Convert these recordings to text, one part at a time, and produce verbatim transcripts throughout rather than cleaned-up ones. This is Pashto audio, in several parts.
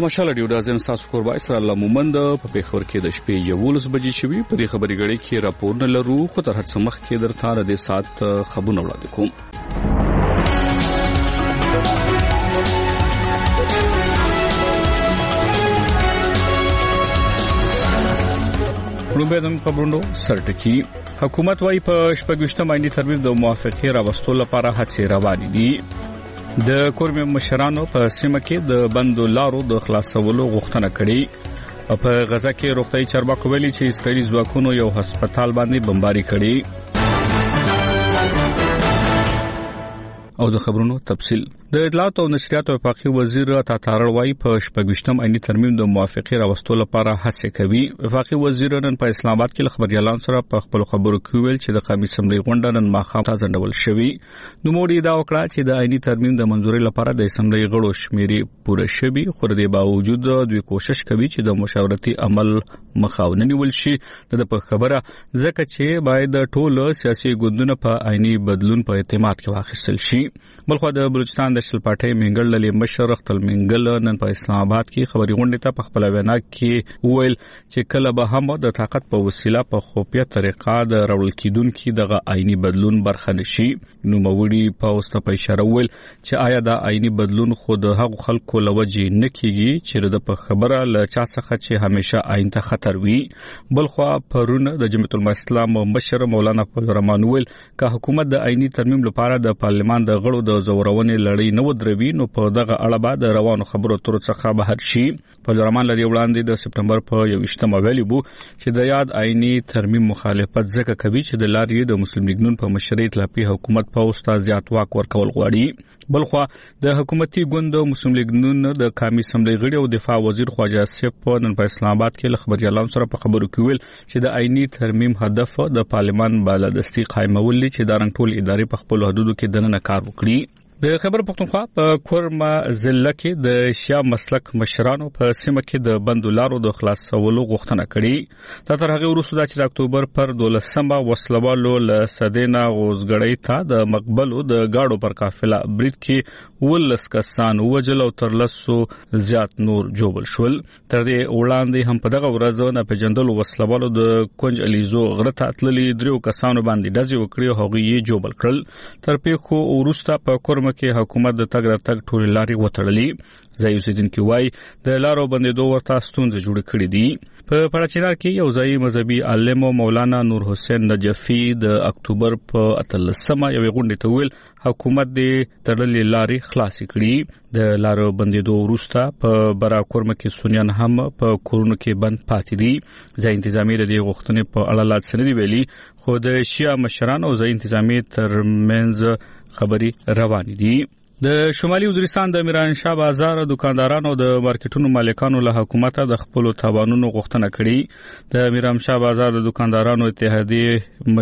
مشال ډیو دازم تاسو کوربای سره الله مومند په پیښور کې د شپې یولس بجې شوي په دې خبري غړي کې راپورونه لرو خو تر هڅه مخ کې درته را دي سات خبرونه وړاندې کوم. روبېدم خبرونو سرټکی حکومت وايي په شپږشتم آئینی ترمیم د موافقه راوستلو لپاره هڅې روانې دي. د کورمې مشرانو په سیمه کې د بندو لارو د خلاصولو غوښتنه کړې. په غزا کې روغتیايي چارواکو ویلي چې اسرائیلي ځواکونو یو هسپتال باندې بمباري کړې. او د خبرونو تفصیل د اطلاعات او نشریات وفاقي وزیر عطا تارړ وايي په شپږشتم آئینی ترمیم د موافقه راوستلو لپاره هڅه کوي. وفاقي وزیر نن په اسلام آباد کې خبريالان سره په خپل خبرو کې ویل چې د قومي اسمبلی غونډه نن ماښام ځنډول شوې. نو موږ دا وکړه چې د آئینی ترمیم د منځوري لپاره د اسمبلی غړو شمیرې پوره شوي، خو د باوجود دوی کوشش کوي چې د مشاورتي عمل مخاونه نیول شي. د په خبره ځکه چې باید ټول سیاسي ګوندونه په آئینی بدلون په اعتماد کې واخیستل شي. بلخو د بلوچستان د شل پټي منګل للی مشر خپل منګل نن په اسلام آباد کې خبري غونډه ته په خپل وینا کې ویل چې کله به هم د طاقت په وسیله په خوپیه طریقه د رول کېدونکو دغه آئینی بدلون برخه نشي. نو موړي په اوسه په اشاره ویل چې آیا دا آئینی بدلون خود هغه خلکو لوجه نه کیږي چې د په خبره ل چا څخه چې همیشه آئین ته خطر وي. بلخو پرونه د جمعیت الاسلام مشر مولانا فضلالرحمن ویل که حکومت د آئینی ترمیم لپاره د پارلمان د غړو د زورونې لړۍ نه ودروي نو په دغه اړه به د روانو خبرو تر څخه بهر شي. فضلالرحمن لري وړاندې د سپټمبر په یوویشتمه ویلي وو چې د یاد آئینی ترمیم مخالفت ځکه کوي چې د لارې د مسلم لیگ نون په مشرۍ اطلافي حکومت په اوستا زیات واک ورکول غواړي. بلخو د حکومتي ګوند مسلم لیگ نون د قومي اسمبلی غړي او دفاع وزیر خواجه اسف په نن په اسلام آباد کې خبريالان سره په خبرو کې ویل چې د آئینی ترمیم هدف د پارلمان بالادستی قائمول دي چې د رنګ ټول ادارې په خپل حدودو کې دننه کار وکړي. د خبر پښتونخوا په کورما ضلع کې د شیا مسلک مشرانو په سیمه کې د بندولارو د خلاصولو غوښتنه کړې. تر هغه وروسته چې د اکتوبر پر دولسمه وسلوالو له سدینا غوزګړی ته د مقبلو د گاډو پر قافله برید کې ولس کسان وجل او تر لسو زیات نور جوبل شول. تر دې وړاندې هم په دغه ورځ نه پیژندل وسلوالو د کونج الیزو غرته اتللي دریو کسانو باندې ډزې وکړي او هغه یې جوبل کړل. تر پیښو وروسته په کورما کې حکومت د تګ راتګ ټول لارې وتړلې. ځای اوسیدونکو وايي د لارو بندیدو ورته ستونزې جوړ کړې دي. په پړچینار کې یو ځای مذهبي عالم مولانا نور حسین نجفی د اکتوبر په اتلسمه یو غونډه ته ویل حکومت دې تړلې لارې خلاصې کړي. د لارو بندیدو وروسته په برا کورمه کې سنیان هم په کورونو کې بند پاتې دي. ځای انتظامی د غوښتنې په اړه لا څه نه دی ویلي، خو د شیا مشران او ځای انتظامی ترمنځ خبري روانې دي. د شمالي وزیرستان د میران شاه بازار دکاندارانو د مارکیټونو مالکانو له حکومت د خپل تاوانونو غوښتنه کړې. د میران شاه بازار د دکاندارانو اتحادیه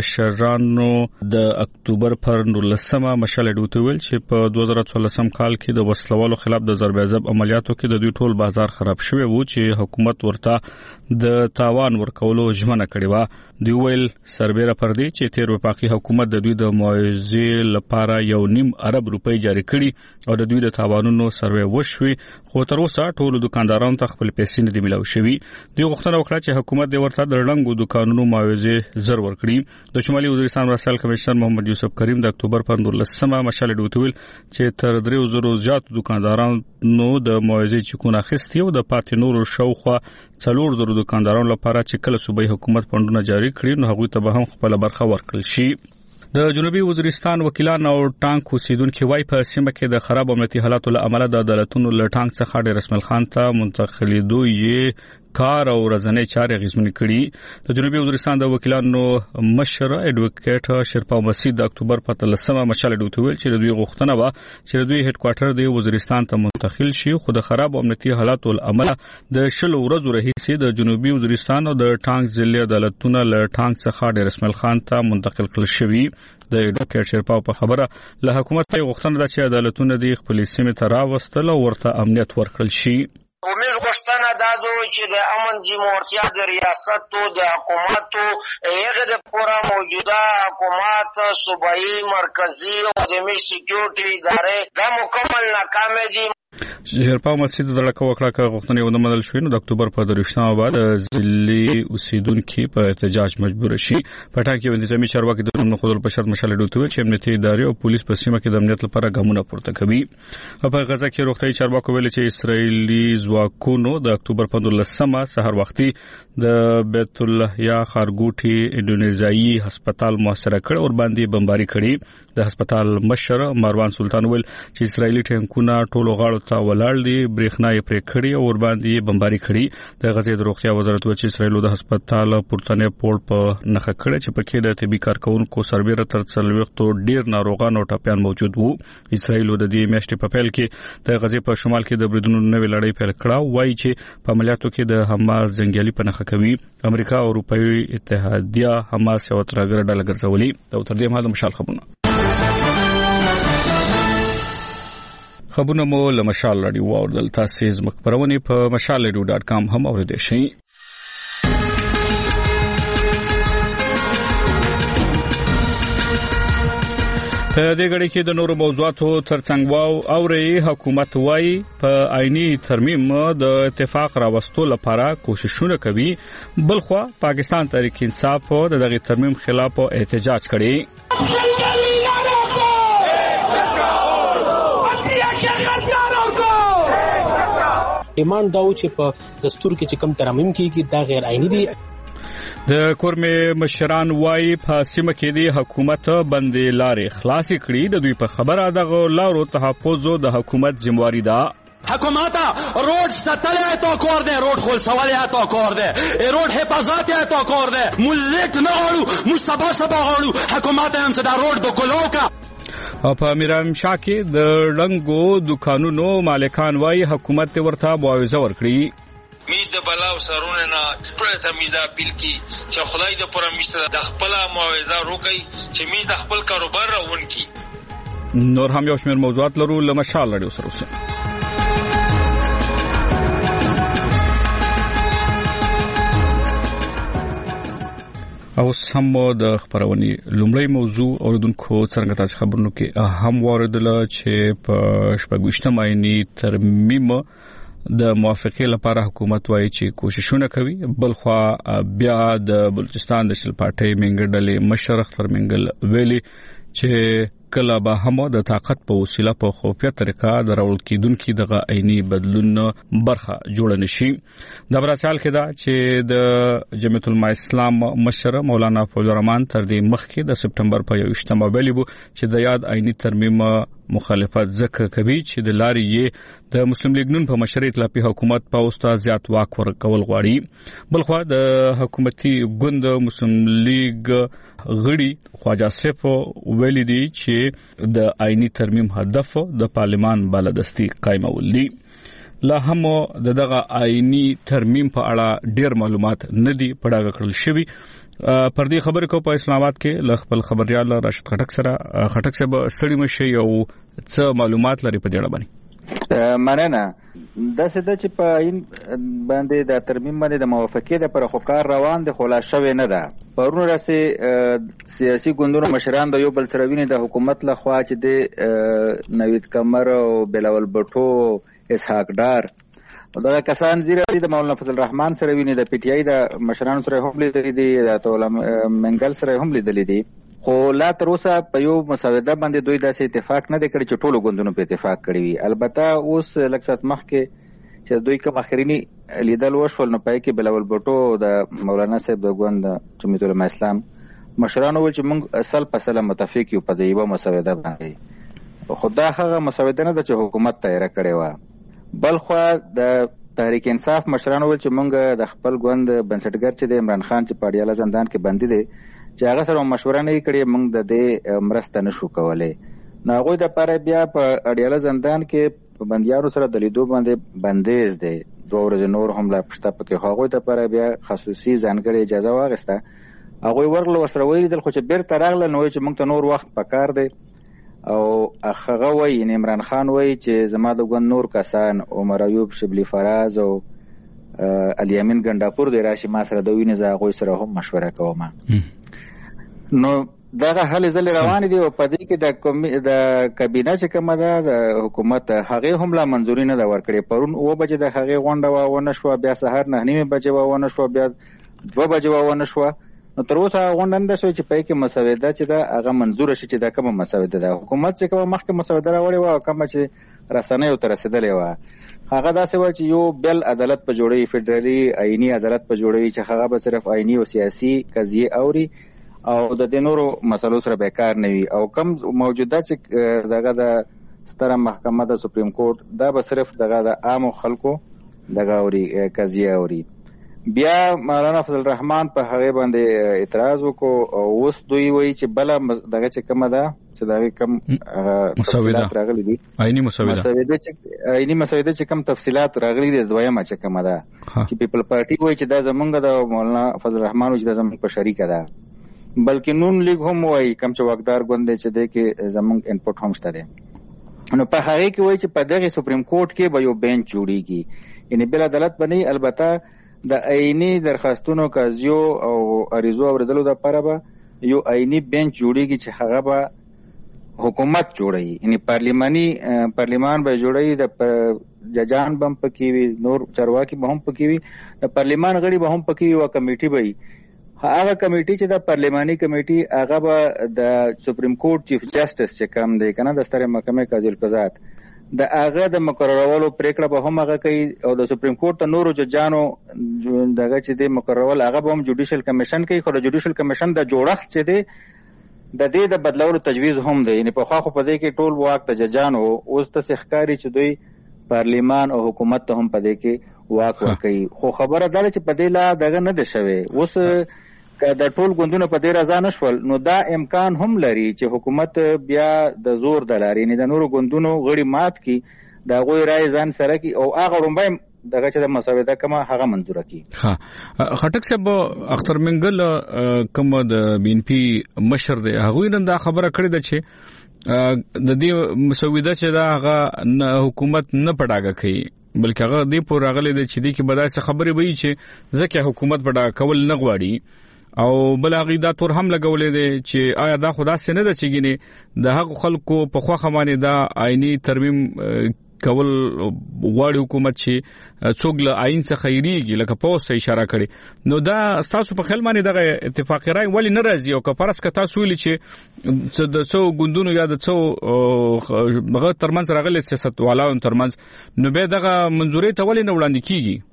مشرانو د اکتوبر پر نولسمه مشال ډوټ ویل چې په دوه زره څلورم کال کې د وسلوالو خلاف د ضرب عذاب عملیاتو کې د دوی ټول بازار خراب شوی وو چې حکومت ورته د تاوان ورکولو ژمنه کړې و. دوی ویل سربېره پر دې چې تیر وفاقي حکومت د دوی د معاوضې لپاره یو نیم ارب روپۍ جاری کړي او د دوی د تاوانونو سروې وشوي، خو تر اوسه ټول دکاندارانو ته خپل پیسې نه دي ملاو شوي. دوی غوښتنه وکړه چې حکومت د ورته د رنګو دکانونو معاوضې زر ورکړي. د شمالي وزیرستان مرسل کمشنر محمد یوسف کریم د اکتوبر پر نولسمه مشال ډوټویل چې تر دریو زرو زیات دکاندارانو د معاوضې چکونه اخیستي او د پاتې نورو شاوخوا څلور زرو دکاندارانو لپاره چې کله صوبایي حکومت فندونه جاری کړي نو هغوی ته به هم خپل برخه ورکړل شي. د جنوبي وزیرستان وکیلان او ټانک اوسیدونکو وايي په سیمه کې د خراب امنیتي حالاتو له امله د عدالتونو له ټانک څخه ډېر رسمل خان ته منتقلیدو یې کار او ورځنی چارې غیزمنې کړي. د جنوبي وزیرستان د وکیلانو مشر اډوکیټ شرپا مسعود د اکتوبر په اتلسمه مشال ډوټ ویل چې دوی غوښتنه و چې دوی هډ کوارټر د وزیرستان ته منتقل شي، خو د خراب امنیتي حالاتو له امله د شل ورځو راهیسې د جنوبي وزیرستان او د ټانک ضلع عدالتونو له ټانک څخه ډېر رسمل خان ته منتقل کړل شوي. د اډوکیټ شرپا په خبره له حکومت ته غوښتنه ده چې عدالتونه د خپل سیمې ته راوستل او ورته امنیت ورکړل شي. ومیز غوښتنه دا ده چې د امن جمهورتیا د ریاستو د حکومتو هغه د پوره موجوده حکومت صوبایي مرکزی او د ملي سکیورټي ادارې دا مکمل ناکامه دي. شرپا مسجد دړه وکړه کا غوښتنې ونه منل شوې نو د اکتوبر په درویشتمه بعد ځلي اوسیدونکو په احتجاج مجبور شي. پټان کې نظامی چارواکي د نوم خپل په شرط مشال ډوتوي چې امنیتي ادارې او پولیس په سیمه کې د امنیت لپاره ګامونه پورته کوي. په غزا کې روغتي چارواکو ویل چې اسرایلی ځواکونو د اکتوبر په دولسمه سحر وختي د بیت الله یا خارګوټي انډونیزیایي هسپتال محاصره کړ او باندې بمباري کړي. د هسپتال مشر مروان سلطان ویل چې اسرایلی ټینکونه ټولو غاړو ته ولاړ دي برېښنا یې پرې کړی او باندې بمباري کړي. د غزې د روغتیا وزارت وایي چې اسرایل د هسپتال پورتنه پورت په نخښه کړی چې پکې د طبي کارکونکو سربېره تر څلوېښتو ډیر ناروغان او ټاپیان موجود وو. اسرایل د دې میاشتې په پیل کې د غزې په شمال کې د بریدونو نوې لړۍ پیل کړه وایي چې په عملیاتو کې د حماس جنگیالي په نخښه کوي. امریکا او اروپאי اتحادیه حماس یو ترګر ډله ګرځولي. او تر دې مهاله مشال خبرونه خبرونه مو له مشال رادیو اوردل تاسو مخبرونه په مشال رادیو ډاټ کام هم اوریدئ شئ. په دې غړي کې د نورو موضوعاتو ترڅنګ واو اوري حکومت وايي په آئینی ترمیم د اتفاق راوستلو لپاره کوششونه کوي. بلخوا پاکستان تحریک انصاف د دغه ترمیم خلاف احتجاج کړي. ایمان داو چې په دستور کې چې کوم ترمیم کیږي دا غیر آئینی دي. د کورمه مشران وايي په سیمه کې د حکومت باندې لارې خلاص کړي. د دوی په خبره دغه لارو تحفظ د حکومت ذمہواری ده. حکومت road ستل تو کار ده road خل سوال تو کار ده road حفاظت تو کار ده ملت نه اړو مصطفی سبا اړو حکومت هم صدا road د کلوکا. او په میرام شاه کې د رنگو دکانونو مالکان وايي حکومت ورته معاوضه ورکړي. می د بلاو سرونه نه پرته می دا بیل کی چې خدای د پرم مشته د خپل معاوضه روکي چې می د خپل کاروبار راون کی. نور هم یو شمېر موضوعات لرو لمشال رادیو سره اوسه. او سم د خبرونې لومړی موضوع اوردونکو څنګه تاسو خبرونو کې هم واردله چې په شپږشتمه آئینی ترمیم د موافقه لپاره حکومت وايي چې کوششونه کوي. بلخوا بیا د بلوچستان د شل پارټي منګډلې مشر اختر منګل ویلي چې کله به هم د طاقت په وسیله په خوفیه طریقه د راول کېدونکو دغه آئینی بدلون برخه جوړ نشي. د براشال کې دا چې د جمعیت العلماء اسلام مشر مولانا فضل الرحمن تر دې مخکې د سپټمبر په یوشتمه ویلي وو چې د یاد آئینی ترمیم مخالفت ځکه کوي چې د لاري یې د مسلم لیگ نون په مشرۍ اطلافي حکومت په اوستا زیات واک ورکول غواړي. بلخوا د حکومتي ګوند مسلم لیگ غړي خواجه سیف ویلي دي چې د آئینی ترمیم هدف د پارلمان بالادستی قائمول دي. لا هم دغه آئینی ترمیم په اړه ډیر معلومات نه دي پړاګه کړل شوی. پر دې خبرې کو په اسلام آباد کې ل خپل خبريال راشد خټک سره خټک سره سړی مشه یو څه معلومات لري په دې اړه باندې. مننه. د څه چې په این باندې د ترمیم باندې د موافقې لپاره خو کار روان دي خلاص شوی نه ده. پرونو راځي سیاسي ګوندونو مشران د یو بل سره ویني د حکومت له خوا چې د نوید کمر او بلاول بټو اسحاق ډار دا کسان زیره د مولانا فضل الرحمن سره ویني د پی ټی آی د مشرانو سره هم لیدلې دي د تولا منګل سره هم لیدلې دي. خو لا تر اوسه په یو مسوده باندې دوی داسې اتفاق نه کړی چې ټولو ګوندونو په اتفاق کړی وي. البته اوس لکسات مخکې چې دوی کوم اخرینی لیدل وشول نو پای کې بلاول بټو د مولانا صاحب د ګوند جمعیت العلماء اسلام مشرانو ول چې موږ اصل په سلام متفق یو په دې یو مسوده باندې. خدای هغه مسوده نه د چې حکومت تیار کړی و. بلخوا د تحریک انصاف مشرانو ول چې موږ د خپل ګوند بنسټګر چې د عمران خان چې پاړیاله زندان کې بندي دي چې هغه سره مشوره نه کړې موږ د دې مرسته نشو کولای. نو هغه د پاره بیا په اړیاله زندان کې په بندیانو سره د لیدو باندې بندیز دي. دوه ورځې نور هم لا پښته پکې هغه د پاره بیا خصوصي ځانګړي اجازه واغسته. هغه ورغله ورسره ویل خو چې بیرته راغله نو چې موږ ته نور وخت پکار دی او هغه وایي عمران خان وایي چې زما د ګوند نور کسان عمر ایوب شبلی فراز او الیامین ګنداپور د راشي ما سره د وینې زه هغوی سره هم مشوره کوم. نو دغه هلې ځلې روانې دي او په دې کې د د کابینه چې کومه ده د حکومت هغې هم لا منظوري نه ده ورکړې. پرون اوه بجې د هغې غونډه وه ونه شوه، بیا سهار نهه نیمې بجې وه ونه شوه، بیا دوه بجې وه ونه شوه. نو تر اوسه هغه غونډه نه ده شوې چې په کې مسوده چې ده هغه منظوره شي چې دا کومه مسوده ده. حکومت چې کومه مخکې مسوده راوړې وه او کومه چې رسنیو ته رسېدلې وه هغه داسې وه چې یو بل عدالت په جوړوي، فدرالي آئیني عدالت په جوړوي چې هغه به صرف آئیني او سیاسي قضیې اوري او د دې نورو مسلو سره به کار نه وي. او کم موجوده چې دغه د ستره محکمه د سپریم کورټ دا به صرف دغه د عامو خلکو دغه اوري قضیه اوري. بیا مولانا فضل الرحمن په هغې باندې اعتراض وکړو او اوس دوی وایي چې بله دغه چې کومه ده چې د هغې کوم تفصیلات راغلي دي آئیني مسوده آئیني مسوده چې کوم تفصیلات راغلي دي دویمه چې کومه ده چې پیپل پارټي وایي چې دا زمونږ د مولانا فضل الرحمن وایي چې دا زمونږ په شریکه ده، بلکې نون لیگ هم وایي کوم چې واکدار ګوند دی چې دی کې زمونږ انپوټ هم شته دی. نو په هغې کې وایي چې په دغې سپریم کورټ کې به یو بینچ جوړېږي، یعنې بل عدالت به نه وي، البته د آئیني درخواستونو قضیو او عریضو اورېدلو دپاره به یو آئیني بینچ جوړېږي چې هغه به حکومت جوړوي، یعنې پارلیماني پارلیمان به جوړوي، د ججان به هم پکې وي، نور چارواکي به هم پکې وي، د پارلیمان غړي به هم پکې وي، یوه کمیټي به وي. هغه کمیټي چې د پارلیماني کمیټي هغه به د سپریم کورټ چیف جسټس چې کوم دی که نه د سترې محکمې قاضي القضات د هغه د مقررولو پریکړه به هم هغه کوي او د سپریم کورټ د نورو ججانو دغه چې دی مقررول هغه به هم جوډیشل کمیشن کوي. خو د جوډیشل کمیشن د جوړښت چې دی د دې د بدلولو تجویز هم دی، یعنې پخوا خو په دې کې ټول واک د ججانو، اوس داسې ښکاري چې دوی پارلیمان او حکومت ته هم په دې کې واک ورکوي. خو خبره دا ده چې په دې لا دغه نه ده شوې. اوس که د ټول ګوندونه په دې رضا نه شول نو دا امکان هم لري چې حکومت بیا د زور د لارې یعنې د نورو ګوندونو غړي مات کړي، د هغوی رایې ځان سره کړي او هغه وړومبی دغه چې د مسوده کومه هغه منظوره کړي. ښه خټک صاحب، اختر منګل کوم د بي ان پي مشر دی هغوی نن دا خبره کړې ده چې د دې مسوده چې دا هغه حکومت نه پډاګه کوي، بلکې هغه دې پورې راغلی دی چې دې کې به داسې خبرې وایي چې ځکه حکومت پډاګه کول نه غواړي او بل هغې دا تور هم لګولی دی چې آیا دا خو داسې نه ده چې ګینې د هغو خلکو په خوښه باندې دا آئیني ترمیم کول غواړي حکومت چې څوک له آئین څخه یریږي، لکه په اوس اشاره کړې. نو دا ستاسو په خیال باندې دغه اتفاقي رای ولې نه راځي؟ او که فرض که تاسو ویلي چې د څو ګوندونو یا د څو هغه ترمنځ راغلي سیاستوالانو ترمنځ نو بیا دغه منظورۍ ته ولې نه وړاندې کیږي؟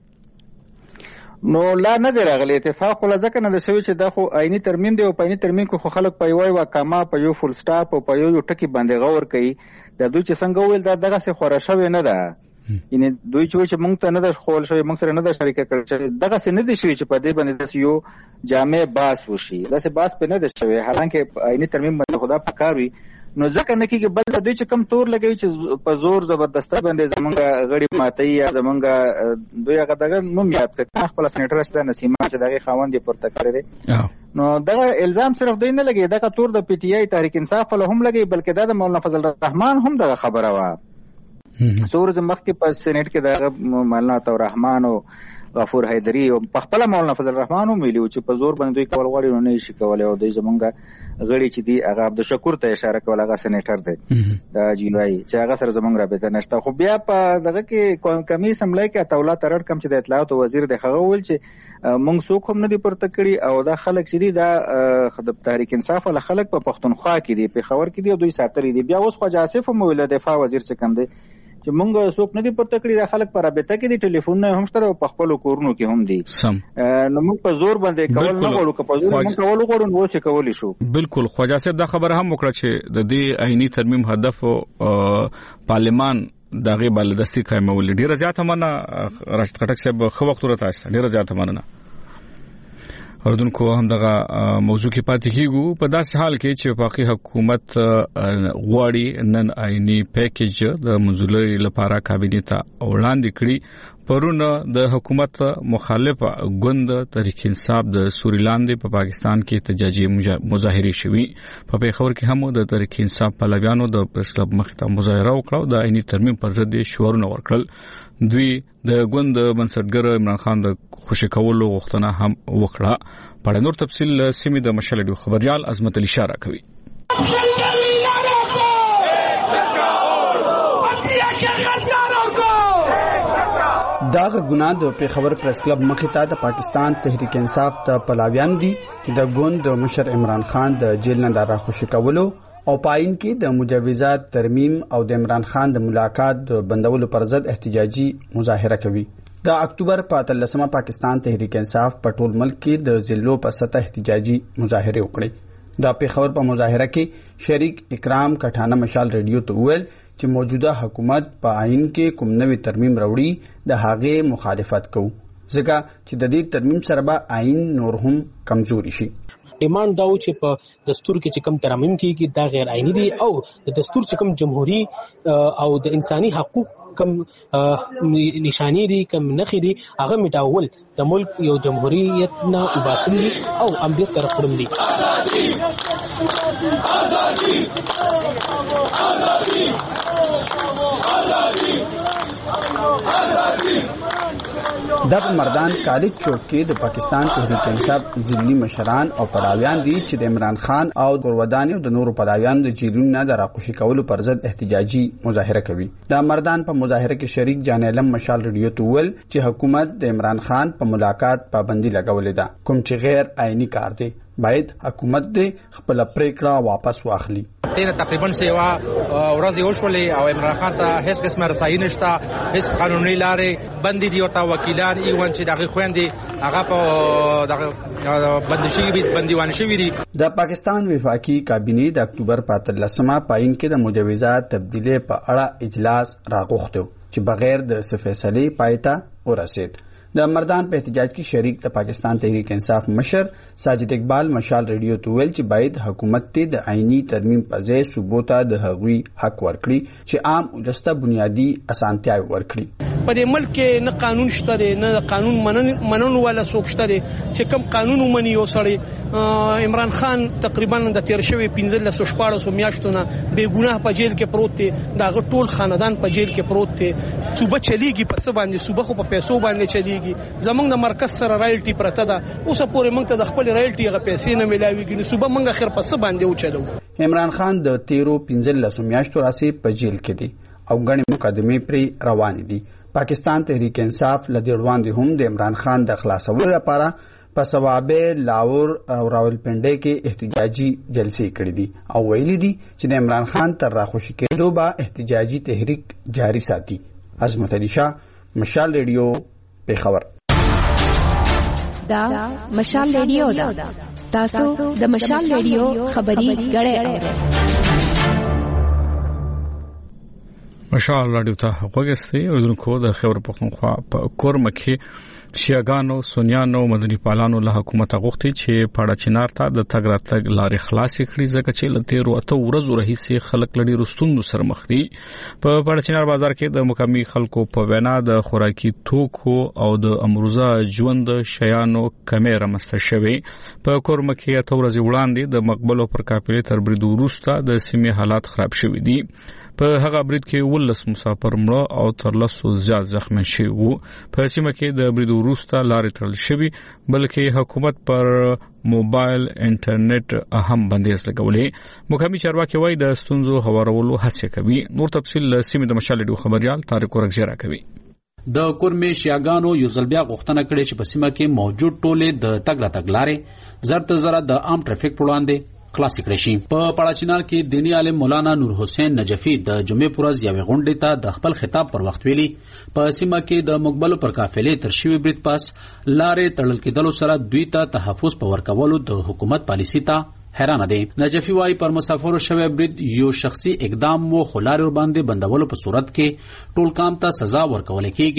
نو لا نه دی راغلی اتفاق، خو ځکه نه ده شوی چې دا خو آئیني ترمیم دی او په آئیني ترمیم کې خو خلک په یوه یوه کاما په یو فول سټاپ او په یو یو ټکي باندې غور کوي. د دوی چې څنګه وویل دا دغسې خوره شوې نه ده، یعنې دوی چې وایي چې موږ ته نه ده ښوول شوې، موږ سره نه ده شریکه کړل شوې، دغسې نه دی شوي چې په دې باندې داسې یو جامع بحث وشي، داسې بحث پرې نه ده شوی. حالانکې آئیني ترمیم باندې خو دا پکار وي، نو ځکه نه کېږي. بل دوی چې کم تور لګوي چې په زور زبردسته باندې زمونږ غړي ماتوي یا زمونږ دوی هغه دغه نوم یاد کړي، خپله سنیټره شته نسیمه چې د هغې خاوند یې پورته کړی دی، نو دغه الزام صرف دوی نه لګوي، دغه تور د پی ټي آی تحریک انصاف والا هم لګوي، بلکې دا د مولانا فضل الرحمن هم دغه خبره وه. څو ورځې مخکې په سینټ کې دغه مولانا عطا الرحمن او غفور حیدري او په خپله مولانا فضل الرحمن هم ویلي و چې په زور باندې دوی کول غواړي نو نه یې شي کولی، او دوی زمونږ غړي چې دي هغه عبدالشکور ته اشاره کوله، هغه سینیټر دی د جیلوایي چې هغه سره زمونږ رابطه نشته. خو بیا په دغه کې کمي اسمبلی کې عطاالله ترړ کوم چې د اطلاعاتو وزیر دی هغه وویل چې موږ څوک هم نه دي پورته کړي او دا خلک چې دي دا د تحریک انصاف والا خلک په پښتونخوا کې دي، پېښور کې دي او دوی ساتلي دي. بیا اوس خواجه آصف هم وویل دفاع وزیر چې کوم دی چې موږ څوک نه دي پورته کړي، دا خلک په رابطه کې دي، ټلیفونونه هم شته او په خپلو کورونو کې هم دي. نو موږ په زور باندې کول نه غواړو، که په زور موږ کول غواړو نو اوس یې کولی شو. بالکل خواجه صاحب دا خبره هم وکړه چې د دې آئیني ترمیم هدف پارلمان د هغې بالادستي قایمول. ډېره زیاته مننه راشد خټک صاحب، ښه وخت ورته تاسو ته ډېره زیاته مننه. اردوونکو هم دغه موضوع کې پاتې کیږو په داسې حال کې چې وفاقي حکومت غواړي نن آئیني پیکیج د منظورۍ لپاره کابینې ته وړاندې کړي. پرونه د حکومت مخالفه ګوند تحریک انصاف د سوریلاند په پاکستان کې احتجاجي مظاهره شوي. په پیښور کې هم د تحریک انصاف پلویانو د پریس کلب مخې ته مظاهره وکړه، د عیني ترمیم پر ضد شعارونه ورکړل. دوی د ګوند بنسټګر عمران خان د خوشی کولو غوښتنه هم وکړه. په نور تفصیل سیمې د مشال ډیو خبريال عظمت علي اشاره کوي. داغه ګناه د پیښور پریس کلب مخې ته د پاکستان تحریک انصاف ته پلاویان دي چې د ګوند د مشر عمران خان د جیل نه د راخوشي کولو او پاین کې د مجوزات ترمیم او د عمران خان د ملاقات د بندولو پر ضد احتجاجي مظاهره کوي. د اکتوبر په اتلسمه پاکستان تحریک انصاف په ټول ملک کې د ضلعو په سطح احتجاجي مظاهره وکړي. د پیښور په مظاهره کې شریک اکرام کټانه مشال ریډیو ته ویل چې موجوده حکومت په آئین کې کوم نوې ترمیم راوړي د هغه مخالفت کوي، ځکه چې د دې ترمیم سره به آئین نور هم کمزوري شي. ایمان داو چې په دستور کې چې کوم ترمیم کیږي دا غیر آئینی دي او د دستور چې کوم جمهوریت او د انساني حقوق کم نشانی دي کم نخي دي هغه میټاول د ملک یو جمهوریت نه وباسل دي او امریت طرف کړم دي. آزادي آزادي آزادي آزادي د مردان کالج چوک کې د پاکستان تحریک انصاف ضلعي مشران او پلاویان دي چې د عمران خان او ګوروداني او د نورو پلاویانو د جیلونو نه د راخوشي کولو پر ضد احتجاجي مظاهره کوي. د مردان په مظاهره کې شریک جان علم مشال ریډیو ته ویل چې حکومت د عمران خان په ملاقات پابندي لګولې ده، کوم چې غیر آئینی کار دی. باید حکومت دې خپل پریکړه واپس واخلي. تینا تقریبا سیوا ورځ یو شولې او عمران خان ته هیڅ قسمه رسایي نشته، هیڅ قانوني لارې بندي دي او تا وکیلان ایوان چې دغه خويندې هغه په دغه بندي شي بي بنديوان شي دي. د پاکستان وفاقي کابینه د اکتوبر په اتلسمه پاین کې د مجوزات تبدیلی په اړه اجلاس راغوښتو چې بغیر د فیصلې پایته ورسید. د مردان په احتجاج کې شریک د پاکستان تحریک انصاف مشر ساجد اقبال مشال ریډیو ته ویل چې باید حکومت ته د آئینی ترمیم په ځای صوبو ته د هغوی حق ورکړي چې عام ولسته بنیادی اسانتیاوي ورکړي. په دې ملک کې نه قانون شته دی، نه قانون مننو ولا څوک شته دی چې کوم قانون ومني. یو سړی عمران خان تقریبا د تیر شوی پنځلس شپاړس میاشتو نه بې ګناه په جیل کې پروت دی، دا ټول خاندان په جیل کې پروت دی. صوبه چلیږي په څه باندې؟ صوبه خو په پیسو باندې چلیږي. زمونږ د مرکز سره رایلټي پرته ده، اوس پورې موږ ته د خپل رایلټي غو پیسې نه ملاويږي، نو صوبه موږ اخر په څه باندې وچلو. عمران خان د تیرو پنځلس میاشتو راسي په جیل کې دی او غني مقدمه پرې روان دي. پاکستان تحریک انصاف لدی وړاندې هم د عمران خان د خلاصولو لپاره په سوابه لاور او راولپنډي کې احتجاجي جلسې کړې دي او ویلي دي چې د عمران خان تر راخوشي کېدو به احتجاجي تحریک جاری ساتي. عظمت علي شاه، مشال ریډیو، پیښور. دا مشال ریډیو دا تاسو د مشال ریډیو خبري غړې اورئ. مشال راډیو ته وګورئ او دغه د خبر پښتونخوا په کورم کې شیعاګانو، سنیانو، مدني پالانو له حکومت غوښتي چې پاړه چنار ته د تګ راتګ لارې خلاصې کړي، ځکه چې له تیرو اته ورځو راهیسې خلک لړي رستوندو سره مخ دي. په پاړه چنار بازار کې د مقامي خلکو په وینا د خوراکي توکو او د امروزه ژوند شیانو کمې رامنځته شوې. په کورم کې اته ورځې وړاندې د مقبلو پر قافلې تر برید وروسته د سیمې حالات خراب شوي دي. په هغه برید کې ولس مسافر مړه او تر لسو زیات زخمی شوي وو. په سیمه کې د برید وروسته لارې تړل شوي، بلکې حکومت پر موبایل انټرنیټ اهم بندیز لګولې. مقامي چارواکي وایي د ستونزو هوارولو هڅه کوي. نور تفصیل سیمې د مشال ډیو خبريال طارق ورغزی راکوي. د کورمې شیعاګانو یو ځل بیا غوښتنه کړې چې په سیمه کې موجود ټولې د تګ راتګ لارې زر تر زره د عام ټریفیک پر وړاندې خلاص کړی شي. په پاړاچینار کې دینی عالم مولانا نور حسین نجفی د جمعې پر ورځ یوې غونډې ته د خپل خطاب پر وخت ویلي په سیمه کې د مقبلو پر قافلې تر شوي برید پاس لارې تړل کېدلو سره دوی ته تحفظ په ورکولو د حکومت پالیسي ته حیران دي. نجفی وايي پر مسافرو شوی برید یو شخصي اقدام وو، خو لارې ور باندې بندولو په صورت کې ټول کام ته سزا ورکول کېږي.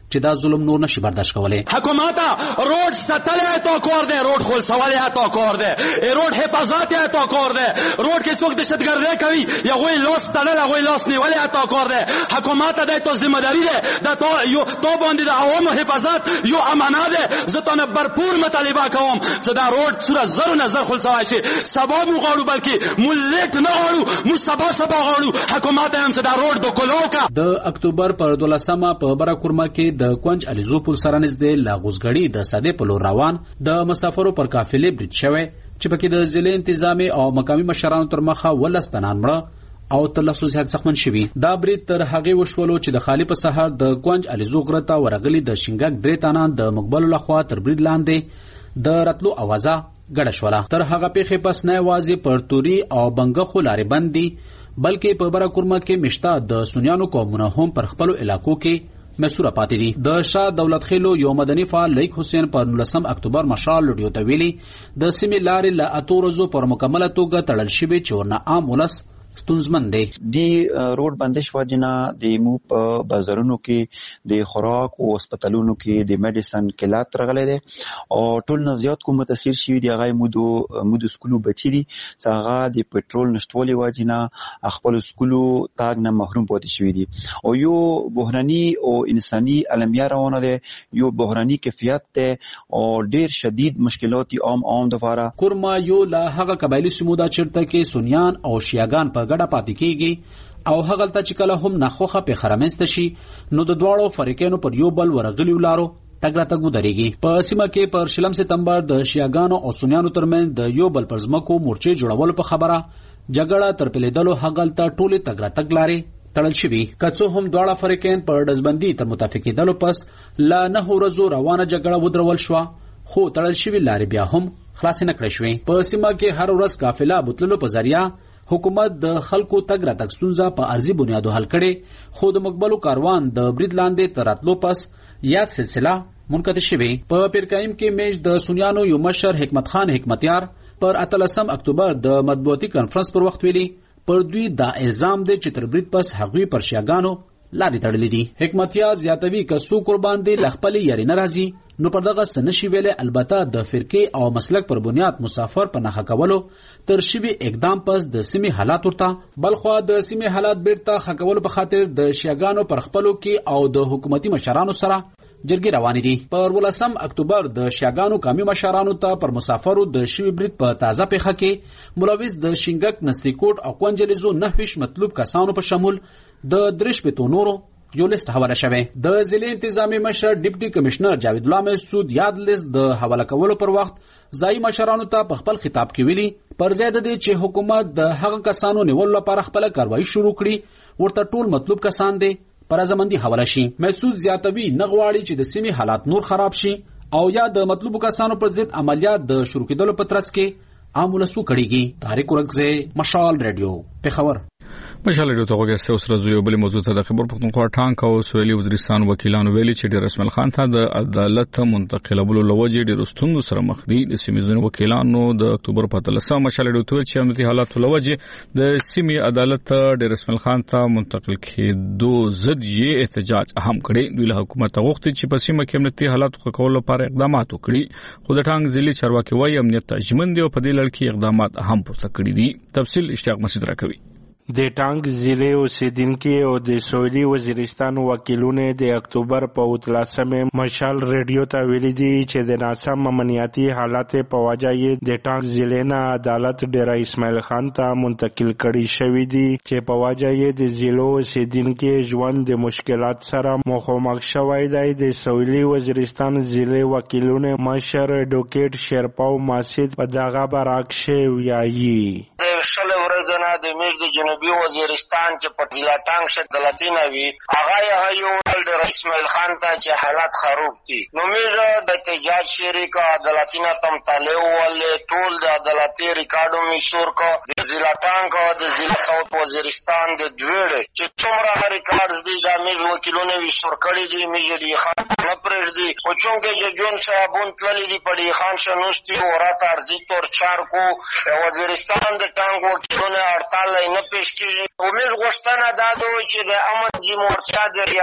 چې دا ظلم نور نشي برداشت کولای. حکومت روډ ساتلې تو کور دی، روډ خول سوالې تو کور دی، روډ حفاظت تو کور دی، روډ کې څوک دهشتګردي کوي یا غوي لاس تړل غوي لاس نیولې تو کور دی. حکومت د تو ذمہ داری ده د تو یو تو باندې د عوامو حفاظت یو امانت ده. زه ته برپور مطالبه کوم زه دا روډ سره زر نظر خول سوای شي سبب غواړو بلکې ملت نه غواړو مو سبا سبا غواړو حکومت هم دا روډ د کولوکا. د اکتوبر پر دولسمه په براکورما کې د کونج الیزو پل سره نږدې لاغوزګړی د ساده پلو روان د مسافرو پر قافلې برید شوی چې پکې د ضلع انتظامی او مقامی مشرانو تر مخه ولستنان مړه او تر لسو زیات زخمن شوي. دا برید تر هغې وشولو چې د خالي په سهار د کونج الیزو غره ته ورغلي د شینګک درې تنان د مقبلو لخوا تر برید لاندې د راتلو اوازه ګډه شوله. تر هغه پیښې پس نه یوازې پر توري او بنګخو لارې بند دي بلکې په براکورما کې مشته د سنیانو قومونه هم پر خپلو علاقو کې مسوره پاتې دي. د شاه دولت خیلو یو مدني فعال لیک حسین پر نولسم اکتوبر مشال لډیو ته ویلي د سیمې لارې له اتو ورځو پر مکمله توګه تړل شوې چې ورنه عام ولس ستونزمن دی. دی روډ بندش وجنه د مو په بازارونو کې د خوراک او هسپتالونو کې د میډیسن کلات راغلي دي او ټول نه زیات کوم متاثر شوی دی. هغه مودو مودو سکولو بچی دي څنګه د پټرول نشټولي وجنه خپل سکولو تاګ نه محروم پاتې شوی دي او یو بحراني او انساني علمیه روانه ده، یو بحراني کیفیت ده او ډیر شدید مشکلات عام عام د فاره. کورما یو لا هغه قبایلی سمودا چرته کې سنیان او شیعاګان په ګډه پاتې کیږي او هغه ته چې کله هم ناخوخه په خرمنست شي نو د دواړو فریقینو پر یو بل ورغلی ولارو تګ را تګ ودرېږي. په سیمه کې پر شلم سپتمبر د شیعاګانو او سنیانو ترمنځ د یو بل پر ځمکو مورچې جوړولو په خبره جګړه تر پیلیدلو هغه ته ټولې تګ را تګ لارې تړل شوي. که څو هم دواړه فریقین پر ډزبندي تر متفقېدلو پس لا نه ورځو روانه جګړه ودرول شوه خو تړل شوي لارې بیا هم خلاصې نه کړې شوې. په سیمه کې هر ورځ قافله بوتللو په ذریعه حکومت د خلکو تګ را تګ ستونزه په ارضي بنیادو حل کړي خو د مقبلو کاروان د برید لاندې تر راتلو پس یاد سلسله منقطع شوې. په پیرکایم کې میش د سنیانو یو مشر حکمت خان حکمتیار پر اتلسم اکتوبر د مطبوعاتي کانفرنس پر وخت ویلي پر دوی دا الزام دی چې تر برید پس هغوی پر شیعاګانو لارې تړلې دي. حکمتیار زیاتوي که څوک قربان دي له خپلې یاري نه راځي نو پر دغه څه نشي ویلی. البته د فرقې او مسلک پر بنیاد مسافر په نښه کولو تر شوي اقدام پس د سیمې حالات ورته بلخوا د سیمې حالات بیرته ښه کولو په خاطر د شیعاګانو پر خپلو کې او د حکومتي مشرانو سره جرګې روانې دي. پر ولسم اکتوبر د شیعاګانو قومي مشرانو ته پر مسافرو د شوي برید په تازه پیښه کې ملوث د شینګک نستیکوټ او کونجلیزو نهویش مطلوب کسانو په شمول د درې شپېتو نورو یو لیست حواله شوی. د ضلع انتظامی مشر ډیپټي کمشنر جاوید الله مسعود یاد لیست د حواله کولو پر وخت ځایي مشرانو ته په خپل خطاب کې ویلي پر ځای د دې چې حکومت د هغه کسانو نیولو لپاره خپل کاروایی شروع کړي ورته ټول مطلوب کسان دي پر ازمندي حواله شي. مسعود زیاتوي نه غواړي چې د سیمې حالات نور خراب شي او یا د مطلوب کسانو پر ضد عملیات د شروع کېدلو په ترڅ کې عام ولسو کړيږي. طارق ورکزه مشال رادیو پېښور. مشال رادیو ته وګورئ اوس راځو یو بل موضوع ته. د خبر پښتونخوا ټانک او سویلي وزیرستان وکیلانو ویلي چې ډیر اسماعیل خان ته د عدالت منتقلولو لوجې ډیر ستونزو سره مخ دي. د سیمې ځینو وکیلانو د اکتوبر په اتلسمه مشال رادیو ته چې امنیتي حالات لوجې د سیمې عدالت ډیر اسماعیل خان ته منتقل کېدو ضد یې احتجاج هم کړي. دوی له حکومت غوښتي چې په سیمه کې امنیتي حالات ښه کولو لپاره اقدامات وکړي خو د ټانک ضلعي چارواکي وايي امنیت ژمن دي او په دې لړ کې اقدامات هم پورته کړي دي. تفصیل اشتیاق مسعود راکوي. د ټانک ضلع اوسیدونکي او د سویلي وزیرستان وکیلونه د اکتوبر په اتلسمه مشال رادیو ته ویلي دي چې د ناسم امنیتي حالات په وجه یې د ټانک ضلع نه عدالت ډیر اسماعیل خان ته منتقل کړي شوی دي چې په وجه یې د ضلع اوسیدونکي ژوند د مشکلات سره مخامخ شوی دی. د سویلي وزیرستان ضلع وکیلونه مشر اډوکیټ شیرپاو ماسید په دغه برعکس ویایي شل ورځې د میش د جنوبي وزیرستان چې په ضلع ټانک شه دلتینه وی هغه یو د اسماعیل خان ته چې حالات خراب دي نو میش د احتجاج شریک عدالتینه تم طالب ول ټول د عدالتي ریکارډو مشور کو د ضلع ټانک او د ضلع ساوث وزیرستان د دوړ چې څومره ریکارډز دي د میش وکیلونه وی شور کړی دي میش دی خان نه پرېږدي او چونکه چې جون صاحبون تللی دی په دی خان شنوستي ورات ارزي تور چار کو وزیرستان د ټانک وکیلونه هړتال نه پیش کیږي. ومز غوښتنه دا ده چې د امن جمهوریت د ریاست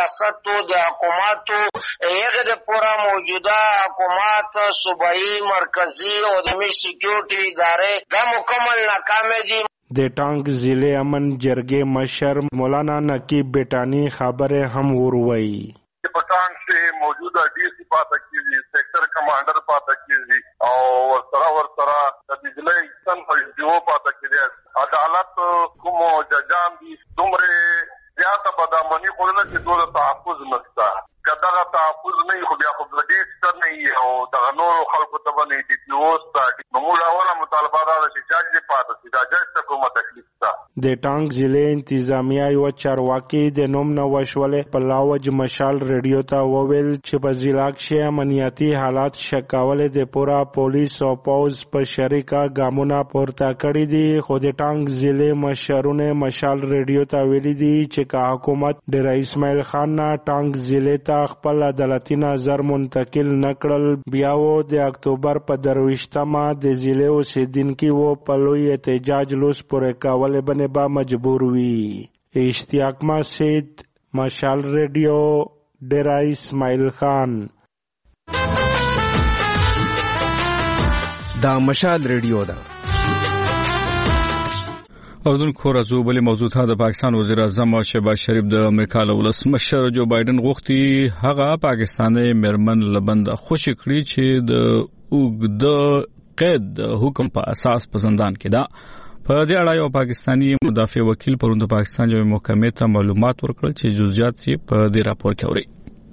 وختو د حکومتو هغه د پورا موجوده حکومت صوبایي مرکزی او د مش سکیورټي ادارې دا مکمل ناکام دي. د ټانک ضلع امن جرګې مشر مولانا نقیب بیٹانی خبر هم وروي. پټان سے موجوده ڈی سی پاته کیږي، سیکٹر کمانډر پاته کیږي او ورسره ورسره د بجلی سن پر دیو پاته کیږي. عدالت کوم ججان دي دومره زیاته بدامنی خورنه چې دوه تحفظ نشته. کداغه تحفظ نه خو بیا خو د دې ستر نه او د نورو خلکو ته باندې ډي پی او ست نو موږ اوله مطالبه دا چې جج پاته سي دا جج ته کومه تکلیف ده. د ټانک ضلع انتظامیه یو چارواکي د نوم نه وشولې په لاوج مشال ریډیو ته وویل چې په ضلع کې امنیتي حالات شکاولې د پورا پولیس او پوز په شریکه ګامونه پورته کړی دي. خو د ټانک ضلع مشرونه مشال ریډیو ته ویلي دي چې کا حکومت د رئیس اسماعیل خان نه ټانک ضلع ته خپل عدالتي نظر منتقل نکړل. بیا و د اکتوبر په درویشتمه د ضلع اوسیدونکي و په لوی احتجاج لوس پورې کولو باندې با مجبور وي. اشتیاق مسجد مشال ریډیو ډیرا اسماعیل خان. دا مشال ریډیو ده. اردن کورازو بلې موضوع ته د پاکستان وزیر اعظم شهباز شریف د امریکا له ولسمشر جو بایدن غوښتي هغه پاکستاني مرمن لبند خوشی کړی چې د اوږد قید حکم په اساس په زندان کې ده. په دې اړه یو پاکستانی مدافع وکیل پروند پاکستان جو محکمې ته معلومات ورکړل چې جزئیات یې په دې راپور کې اوري.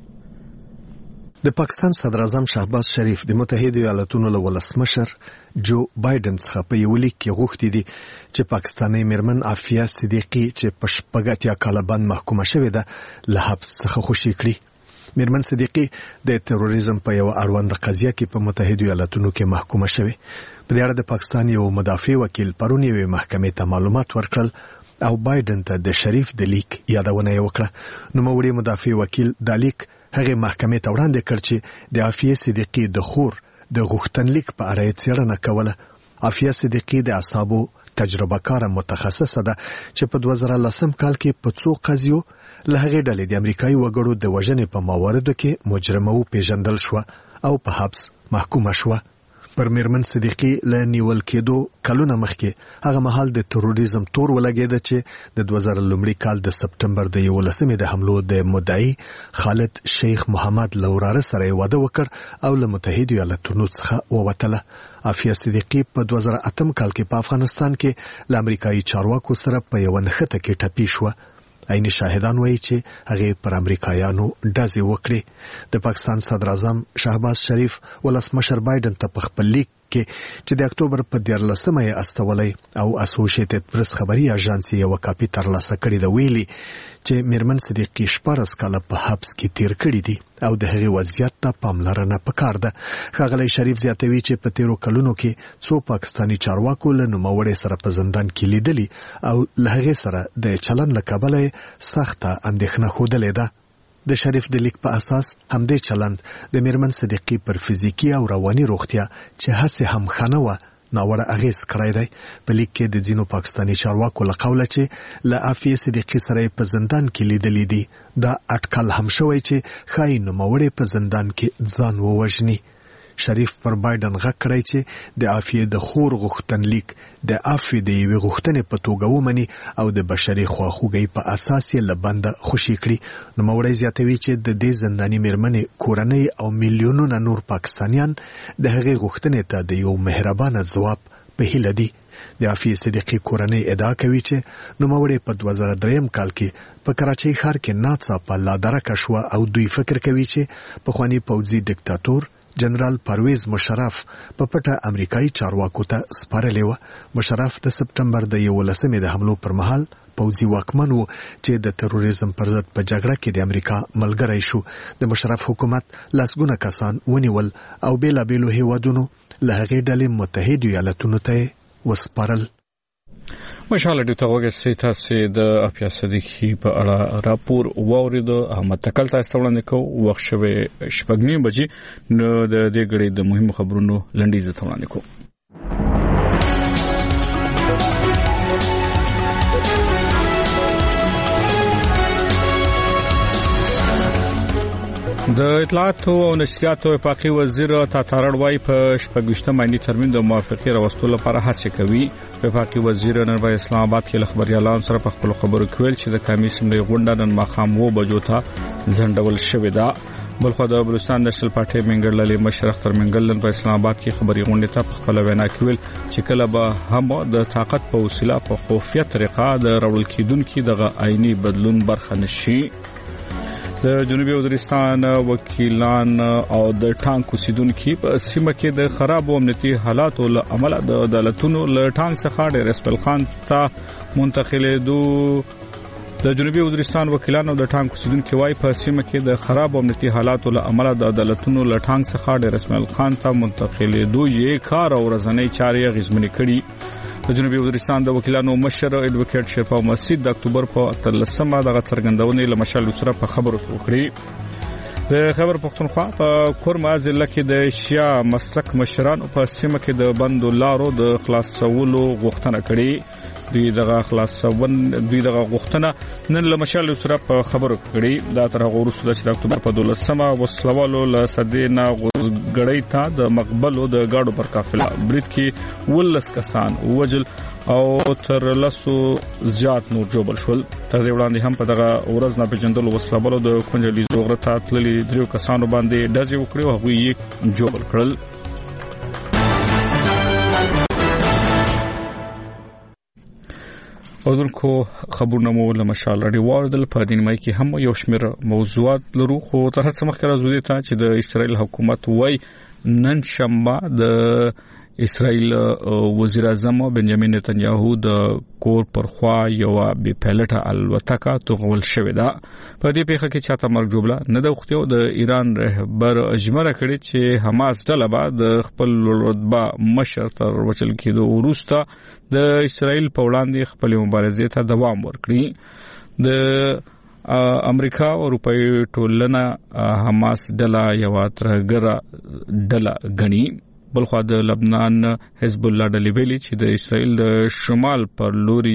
د پاکستان صدر اعظم شهباز شریف د متحده ایالاتونو له ولسمشر جو بایدن څخه په یو لیک کې غوښتي دي چې پاکستاني مرمن عافیه صدیقی چې په شپږ کاله باندې محکومه شوې ده له حبس څخه خوشی کړي. مرمن صدیقی د تروریزم په یو اړوند قضیه کې په متحده ایالاتونو کې محکومه شوې. په دې اړه د پاکستان یو مدافع وکیل پرون یو محکمې ته معلومات ورکړل او بایدن ته د شریف د لیک یادونه وکړه. نو موړي مدافع وکیل د لیک هغه محکمې ته وړاندې کړ چې د عافیه صدیقی د خور د غوښتنلیک په اړه څېړنه کوله. عافیه صدیقی د اعصابو تجربه کار متخصصه ده چې په دوه زره لسم کال کې په څو قضیو له هغې ډلې د امریکایي وګړو د وژنې په مواردو کې مجرمه وپېژندل شوه او په حبس محکومه شوه. پر مرمن صدیقی له نیول کېدو کلونه مخکې هغه مهال د تروریزم تور ولګېده چې د دوه زره لومړي کال د سپټمبر د یولسمې د حملو د مدعي خالد شیخ محمد لوراره سره واده وکړ او له متحده ایالاتونو څخه ووتله. عافیه صدیقی په دوه زره اتم کال کې په افغانستان کې له امریکایي چارواکو سره په یو نښته کې ټپي شوه. عیني شاهدان وایي چې هغه پر امریکایانو ډزې وکړي. د پاکستان صدر اعظم شهباز شریف ولسمشر بایدن ته په خپل لیک کې چې د اکتوبر په دیارلسمه یې استولې او اسوسییټډ پریس خبري اژانس یې یو کاپي ترلاسه کړې ده ویلي چې مرمن صدیقی شپږ کاله په حبس کې تیر کړی دي او د هغې وضعیت ته پاملرنه پکار ده. ښاغلی شریف زیاتوي چې په تیرو کلونو کې څو پاکستاني چارواکو له نوموړي سره په زندان کې لیدلي او له هغې سره د چلن له کبله سخته اندېښنه ښودلې ده. د شریف د لیک په اساس همدې چلند د مرمن صدیقی پر فزیکی او رواني روغتیا چې هڅه هم ښه نه وه ناوړه اغېز کړی دی. په لیک کې د ځینو پاکستاني چارواکو له قوله چې له عافیه صدیقی سره په زندان کې لیدلي دي دا اټکل هم شوی چې ښایي نوموړی په زندان کې ځان ووژني. شریف پر بایدن غږ کړی چې د عافیه د خور غوښتنلیک د عافیه د یوې غوښتنې په توګه ومني او د بشري خواخوږۍ په اساس یې له بنده خوشي کړي. نوموړی زیاتوي چې د دې زنداني میرمنې کورنۍ او میلیونونه نور پاکستانیان د هغې غوښتنې ته د یو مهربانه ځواب په هیله دي. د عافیه صدیقی کورنۍ ادعا کوي چې نوموړی په دوه زره دریم کال کې په کراچۍ ښار کې ناڅاپه لادرکه شوه او دوی فکر کوي چې پخواني پوځي ډیکټاتور جنرال پرویز مشرف په پټه امریکایي چارواکو ته سپارلې وه. مشرف د سپټمبر د یولسمې د حملو پر مهال پوځي واکمن و چې د تروریزم پر ضد په جګړه کې د امریکا ملګری شو. د مشرف حکومت لسګونه کسان ونیول او بیلابیلو هیوادونو له هغې ډلې متحده ایالاتونو ته وسپارل. مشال ډیو ته وګورئ تاسو د عافیه صدیقی په اړه راپور واورید. احمد تکل تاسو وړاندې کوو وخت شوه شپږ نیمه بجې نو د دې غړي د مهمو خبرونو لنډیز ته وړاندې کوو. د اطلاعات او نشریات وفاقي وزیر تاتارړ وای په شپږشتم باندې ترمیم د موافقه راوستلو لپاره هڅه کوي. وفاقي وزیر نن په اسلام آباد کې خبريالان سره په خپل خبرو کې ویل چې د کمیسیون د غونډه نن ماخام و بجو ته ځنډول شوې ده. بلخو د بلوچستان نېشنل پارټي منګل مشر اختر منګل نن په اسلام آباد کې خبري غونډه ته په خپل وینا کې ویل چې کله به هم د طاقت په وسیله په خوفیه طریقه د راول کېدونکو دغه عیني بدلون برخه نشي. د جنوبي وزیرستان وکیلان او د ټانک اوسیدونکو په سیمه کې د خراب امنیتي حالاتو له امله د عدالتونو له ټانک څخه ډېر اسماعیل خان ته منتقلېدو. د جنوبي وزیرستان وکیلان او د ټانک اوسیدونکو وايي په سیمه کې د خراب امنیتي حالاتو له امله د عدالتونو له ټانک څخه ډېر اسماعیل خان ته منتقلېدو یې کار او ورځنی چارې غیزمنې کړي. د جنوبي وزیرستان د وکیلانو مشر ایډوکیټ شیرپا مسجد د اکتوبر په اتلسمه دغه څرګندونې له مشال سره په خبرو وکړي. د خبر پښتونخوا په کورما ضلع کې د شیا مسلک مشران په سیمه کې د بندو لارو د خلاصولو غوښتنه کړې. دوی دغه خلاصون دوی دغه غوښتنه نن له مشال سره په خبرو کړي. دا تر هغه وروسته چې د اکتوبر په دولسمه وسلوالو له صدینا غړی ته د مقبلو د گاډو پر قافله برید کې ولس کسان وجل او تر لاسو زیات نور جوړ شول. تر دې وړاندې هم په دغه ورځ نه پېژندل وسلوالو د کونجلي زوغره ته تللي دریو کسانو باندې ډزې وکړې او هغوی یې جوړ کړل. اردوونکو خبرونه مو له مشال اړې واردل. په دې نیمه کې هم یو شمېر موضوعات لرو خو تر هڅه مخکې راځو ته چې د اسرائیل حکومت وای نن شنبه د اسرائیل وزیر اعظم بنجامین نتنیاهو د کور پر خوا یو بي پایلټه الوتکه توغول شوې ده. په دې پیښه کې چاته مرګ جوړه نه د وختیو د ایران رهبر اجمره کړي چې حماس ډله بعد خپل رتبه مشر تر وچل کېدو وروسته د اسرائیل په وړاندې خپل مبارزې ته دوام ورکړي. د امریکا او اروپای ټولنه حماس ډله یو ترګره ډله غني. بلخو د لبنان حزب الله ډلې ویلي چې د اسرائیل د شمال پر لوري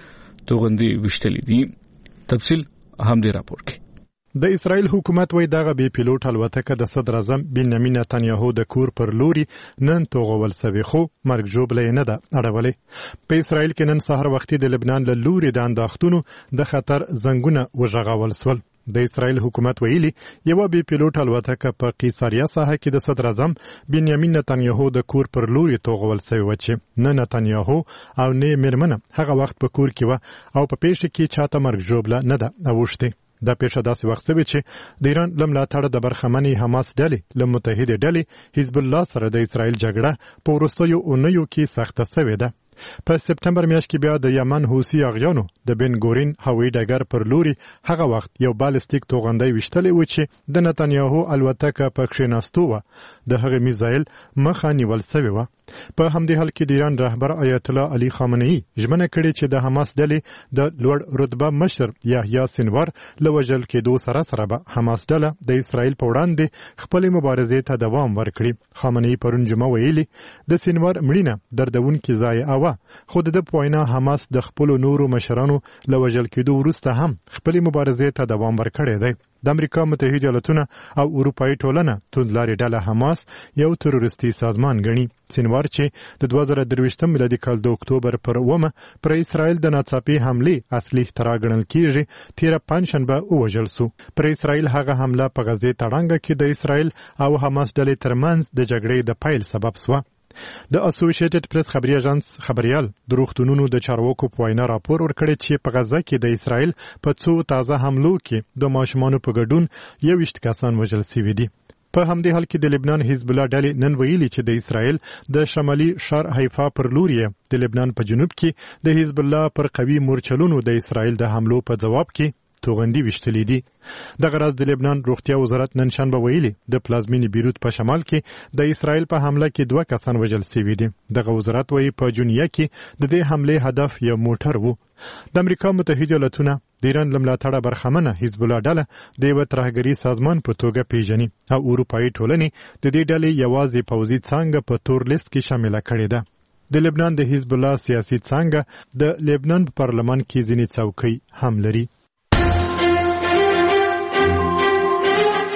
توغندي وشتلې دي. تفصیل هم دی راپور کې. د اسرائیل حکومت وای دغه بي پیلوټ الوتکه د صدر اعظم بنیامین نتنیاهو د کور پر لوري نن توغول سوي خو مرګ جوړه نه ده اړولې. په اسرائیل کې نن سحر وختي د لبنان له لوري د انداختونو د خطر زنګونه وژغول سول. د اسرائیل حکومت ویلي یو بي پیلوټ الوتکه په قیصریه ساحه کې د صدر اعظم بنیامین نتنیاهو د کور پر لوري توغول سوی و چې نه نتنیاهو او نه میرمنه هغه وخت په کور کې و او په پیښه کې چاته مرګ جوړه نه ده اوښتي. دا پیښه داسې وخت سوي چې د ایران لملاتړ د برخمنې حماس ډلې له متحده ډلې حزب الله سره د اسرائیل جګړه په وروستیو اونیو کې سخته سوي ده. په سپتمبر میاشت کې بیا د یمن حوثي اغیانو د بن ګورین هوایي ډګر پر لوري هغه وخت یو بالستیک توغندۍ وشتلې و چې د نتنیاهو الوتکه په کښیناستو و د هغه میزایل مخه نیول سوی و. په همدې حال کې د ایران رهبر آیت الله علي خامنه‌ای ژمنه کړې چې د حماس ډلې د لوړ رتبه مشر یحیی سنوار له وژل کېدو سره سره به حماس ډله د اسرائیل په وړاندې خپل مبارزې ته دوام ورکړي. خامنه‌ای پرون جمعه ویلي د سنوار مړینه دردونکې ځای او خو د په وینا حماس د خپل نورو مشرانو له وژل کېدو وروسته هم خپل مبارزې ته دوام ورکړی دی. د امریکا متحده ایالاتونه او اروپאי ټولنه توندلاري ډله حماس یو تروریستي سازمان ګڼي. سنوار چې د دوه زره درویشتم میلادي کال د اکتوبر پر اومه پر اسرائیل د ناڅاپي حملې اصلي اختراع ګڼل کیږي تیر پنځشنبه وژل سو. پر اسرائیل هغه حمله په غزه تړانګه کې د اسرائیل او حماس ډلې ترمنځ د جګړې د پیل سبب سو. د اسوسییټډ پریس خبري اژانس خبريال د روغتونونو د چارواکو په وینا راپور ورکړی چې په غزه کې د اسرائیل په څو تازه حملو کې د ماشومانو په ګډون یوویشت کسان وژل شوي دي. په همدې حال کې د لبنان حزب الله ډلې نن ویلي چې د اسرائیل د شمالي شار حیفا پر لوري د لبنان په جنوب کې د حزب الله پر قوي مورچلونو د اسرائیل د حملو په جواب کې توغندي وشتلې دي. د غرض د لبنان روغتیا وزارت نن شنبه ویلي د پلازمینی بیروت په شمال کې د اسرائیل په حمله کې دوه کسان وژل شوي دي. دغه وزارت وایي په جونیه کې د دې حمله هدف یو موټر وو. د امریکا متحده ایالاتونه د ایران لملاتړه برخمنه حزب الله ډله د یو ترهګری سازمان په توګه پیژني او اروپאי ټولنې د دې ډلې یوازې پوځي څانګه په تور لیست کې شامل کړي ده. د لبنان د حزب الله سیاسي څانګه د لبنان په پارلمان کې ځینې څوکۍ هم لري.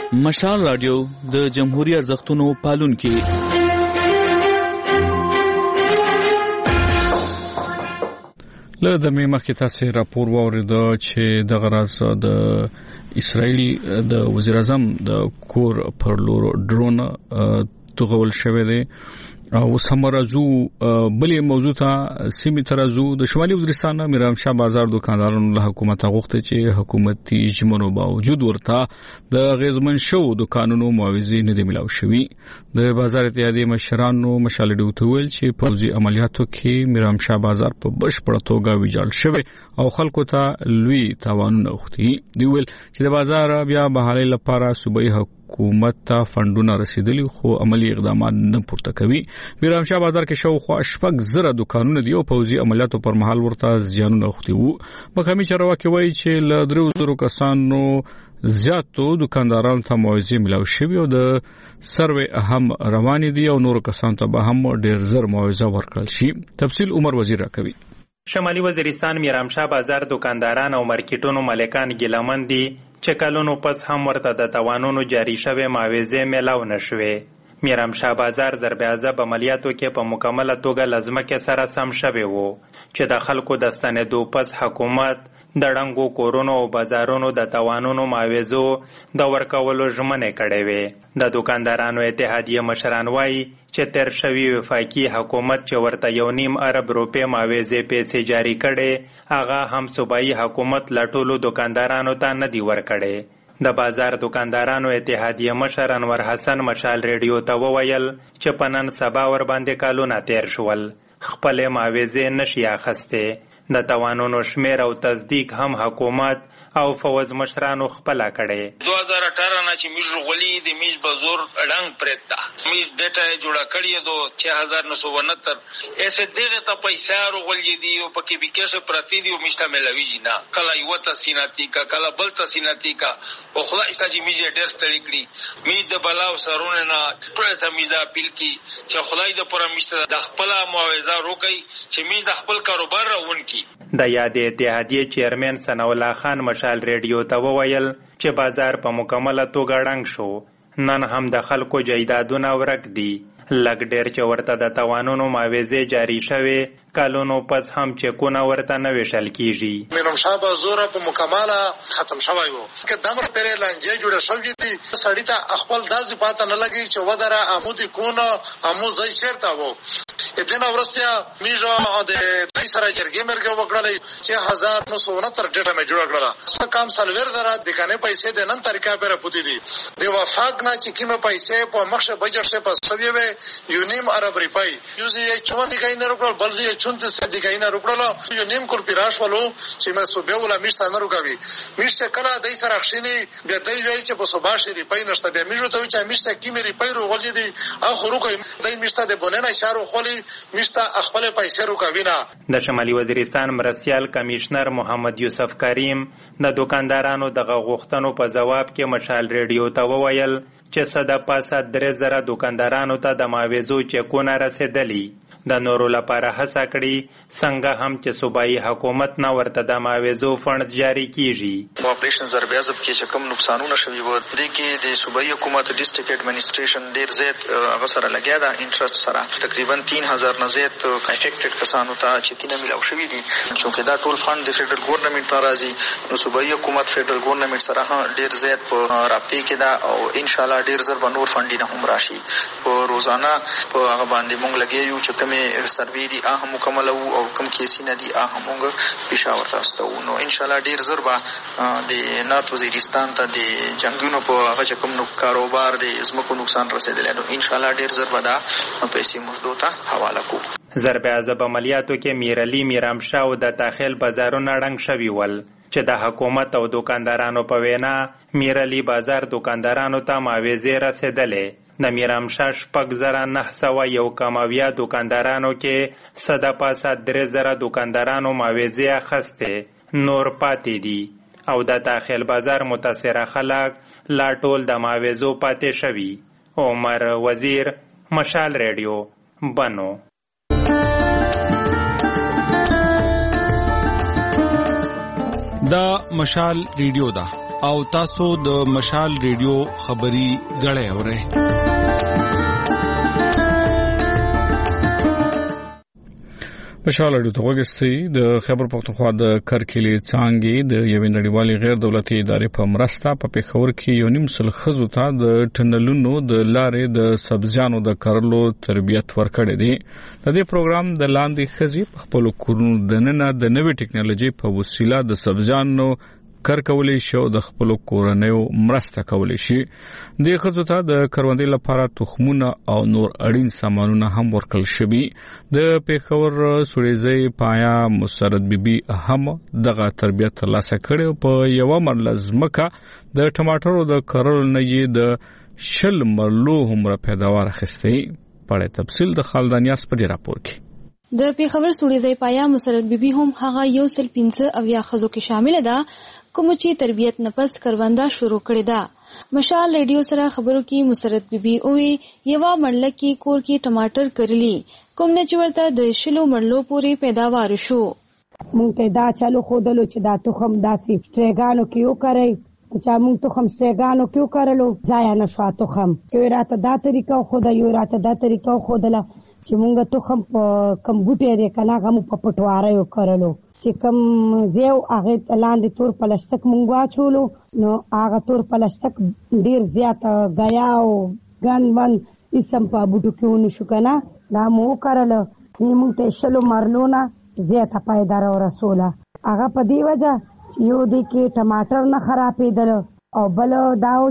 مشال رادیو د جمهوریت ارزښتونو پالونکي. له د مې مخکې تاسو راپور واوریدو چې د غراس د اسرائیل د وزیر اعظم د کور پر لور ډرون توغول شوی دی او سمرازو بلې موضوع ته سیمې ترازو د شمالي وزیرستان میرام شاه بازار دکاندارانو له حکومت غوښتي چې حکومتي ژمنو باوجود ورته د غیزمن شو د قانونو معاوضه نه دی ملاو شوی. د بازار اتحادیې مشرانو مشال ډیو ته ویل چې پوځي عملیاتو کې میرام شاه بازار په بشپړه توګه ویجاړ شوی او خلکو ته لوی تاوانونه وختي. دی ویل چې د بازار بیا بحالي لپاره صوبایي حکومت ته فندونه رسیدلی خو عملی اقدامات نه پورته کوي. میرام شاه بازار کې شاوخوا شپږ زره دکانونه دی او پوځي عملیاتو پر مهال ورته زیانونه وختي وو. مقامي چارواکي وایي چې له درو زرو کسانو زیاتو دکاندارانو ته معاوضه ملاو شوی او د سروې هم روان دي او نور کسانو ته به هم ډیر زر معاوضه ورکړل شي. تفصیل عمر وزیر راکوي. شمالي وزیرستان میرام شاه بازار دکانداران او مارکیټونو مالکان ګیلمن دي چې کلونو پس هم ورته د توانونو جاری شوه معاوضه ملاو نشوي. میرام شاه بازار ضرب عذاب عملیاتو کې په مکمله توګه لازمه کې سره سم شوی وو چې د خلکو د ستنېدو پس حکومت د ډنګو کورونو او بازارونو د توانونو معاوضو د ورکولو ژمنې کړې وې. د دکاندارانو اتحادیې مشران وایي چې تیر شوی وفاقي حکومت چې ورته یو نیم ارب روپۍ معاوضې پیسې جاری کړي هغه هم صوبایي حکومت له ټولو دکاندارانو ته نه دی ورکړی. د بازار دکاندارانو اتحادیې مشر انور حسن مشال ریډیو ته وویل چې په نن سبا ور باندې کالونه تیر شول خپلې معاوضې نشي اخیستې. د توانونو شمیر او تصدیق هم حکومت او فوز مشرانو خپل کړي. دو هزار اٹھارہ نه چې میج غولي د میج بازور اډنګ پرتا میج ډیټا جوړه کړی دو چھ هزار نو سو انہتر ایسے دغه ته پیسې ورغولي دي او پکې بیکشه پرتی دي او میشته ملوي جنا کله یو تاسیناتی کا کله بل تاسیناتی کا او خدای چې میج ډیر ستړي کړی میج د بلاو سرونه نه ټول ته میز اپیل کی چې خدای د پوره میشته د خپل معاوضه روکي چې میج د خپل کاروبار راون کی. د یادې اتحادیې چیرمن ثنا الله خان مشال ریډیو ته وویل چې بازار په مکمله توګه ړنګ شو. نن هم د خلکو جایدادونه ورک دي. لږ ډېر چې ورته د توانونو معاوضې جاری شوې کلونو پس هم چکونه ورته نه ویشل کیږي. میرام شاه بازار په مکمله ختم شوی وو که دمر پرې لانجې جوړه شوې دي سړی ته خپل داسې پاته نه لګي چې ودره عمودي کونه عمو ځای چیرته وو. ادنه ورستیا میجا د دای سره جرګې مرګ وکړلې چې هزار نو سو انہتر ډیټا مې جوړ کړل. څه کام سلویر درا د کنه پیسې د نن طریقه پر پوتی دي د وفاق نه چې کیمه پیسې په مخشه بجټ شه پس سوي وي یو نیم عرب ریپای یوزي چوان دی کین رکړل بل دی چونت سې دی کین رکړل یو نیم کول پیراش ولو چې مې سو به ولا میشته نه رکوي میشته کله دای سره خښینی به دای وی چې په صبح شي ریپای نشته به میجو ته چې میشته کیمه ریپای رو ولې دی اخو رکوي دای میشته د بوننه اشاره خولي میشته خپل پیسې رکوي نه. د شمالي وزیرستان مرستيال کمشنر محمد یوسف کریم د دکاندارانو دغه غوښتنو په جواب کې مشال ریډیو ته وویل چې صدا پاسه درې زره دکاندارانو ته د معاوضو چکونه رسیدلی. د نورو لپاره هڅه کړي څنګه هم چې صوبایي حکومت نه ورته د معاوضو فند جاری کیږي. په اپریشن ضرب عضب کې چې کوم نقصانونه شوي وو د کې د صوبایي حکومت ډیسټریکټ ایڈمنسټریشن ډیر زیات هغه سره لګیا دا انټرست سره تقریبا تین هزار نه زیات افیکټډ کسانو ته چکینه ملاو شوي دي چې دا ټول فند د فدرل ګورنمنت نه راځي نو صوبایي حکومت فدرل ګورنمنت سره ډیر زیات په رابطه کې دا او ان شاء الله ډیر زر به نور فندونه هم راشي. په روزانه په هغه باندې مونږ لګیو چې کومه سروي دي هغه مکمل او کوم کیسونه دي هغه مونږ پېښور ته استو نو ان شاء الله ډیر زر به د نارت وزیرستان ته د جنگونو په هغه چې کوم نو کاروبار د زمکو نقصان رسیدلی نو ان شاء الله ډیر زر به دا پیسې موږ ته حواله کوو. ضرب عضب عملیاتو کې میرعلی میرام شاه او د داخل بازارونه ړنګ شوي ول چې د حکومت او دکاندارانو په وینا میرعلی بازار دکاندارانو ته معاوضې رسیدلې. د میرام شاه شپږ زره نه سوه یو کماویا دکاندارانو کې صدا پاسه درې زره دکاندارانو معاوضې اخیستې نور پاتې دي او د داخل بازار متاثره خلک لا ټول د معاوضو پاتې شوي. عمر وزیر مشال ریډیو بنو. دا مشال ریډیو ده او تاسو د مشال ریډیو خبري غړې اورئ. مشال ریډیو ته وګورئ. د خیبر پختونخوا د کرکلي څانګې د یوې نړیوالې غیر دولتي ادارې په مرسته په پیښور کې یو نیم سل ښځو ته د ټنلونو د لارې د سبزیانو د کرلو تربیت ورکړی دی. د دې پروګرام د لاندې ښځې په خپلو کورونو دننه د نوې ټکنالوژي په وسیله د سبزیانو کار کولای شي او د خپل کورنیو مرسته کولای شي. د ښځو ته د کروندې لپاره تخمونه او نور اړین سامانونه هم ورکړل شوي. د پیښور سړېزۍ پایا مسرت بیبي هم دغه تربیت ترلاسه کړې. په یوه مرله ځمکه د ټماټرو د کرلو نه یې د شل مرلو هم پیداوار اخیستی. په تفصیل د خالدانیاس په دې راپور کې د پیښور سړېزۍ پایا مسرت بیبي هم هغه یو سل پنځه اویا ښځو کې شامل ده کوم چې تربیت نفس کروندا شروع کړې ده. مشال ریډیو سره خبرو کې مسرت بیبي اوې یو مرله کې کور کې ټماټر کرلی کوم نه چې ورته د شلو مرلو پورې پیداوار شو. مونږ ته دا چالو خودلو چې دا تخم داسې سټریګانو کې یو کرای چې مونږ تخم سټریګانو کې یو کرلو ځای نه شو تخم چې راته دا طریقه خو دا یو راته دا طریقه خو دله چې مونږ تخم په کم بوټي دی کنه غو په پټواره یو کرلو چې کم زیو هغه لاندې تور پلاستیک مونږ واچولو نو هغه تور پلاستیک ډیر زیات غیا او ګن ون اسم په بوټو کې ونه شو کنه دا مو کرل مونږ ته شلو مرلونه زیاته پیدا را رسوله هغه په دی وجه یو دی کې ټماټر نه خرابېدل او بل داو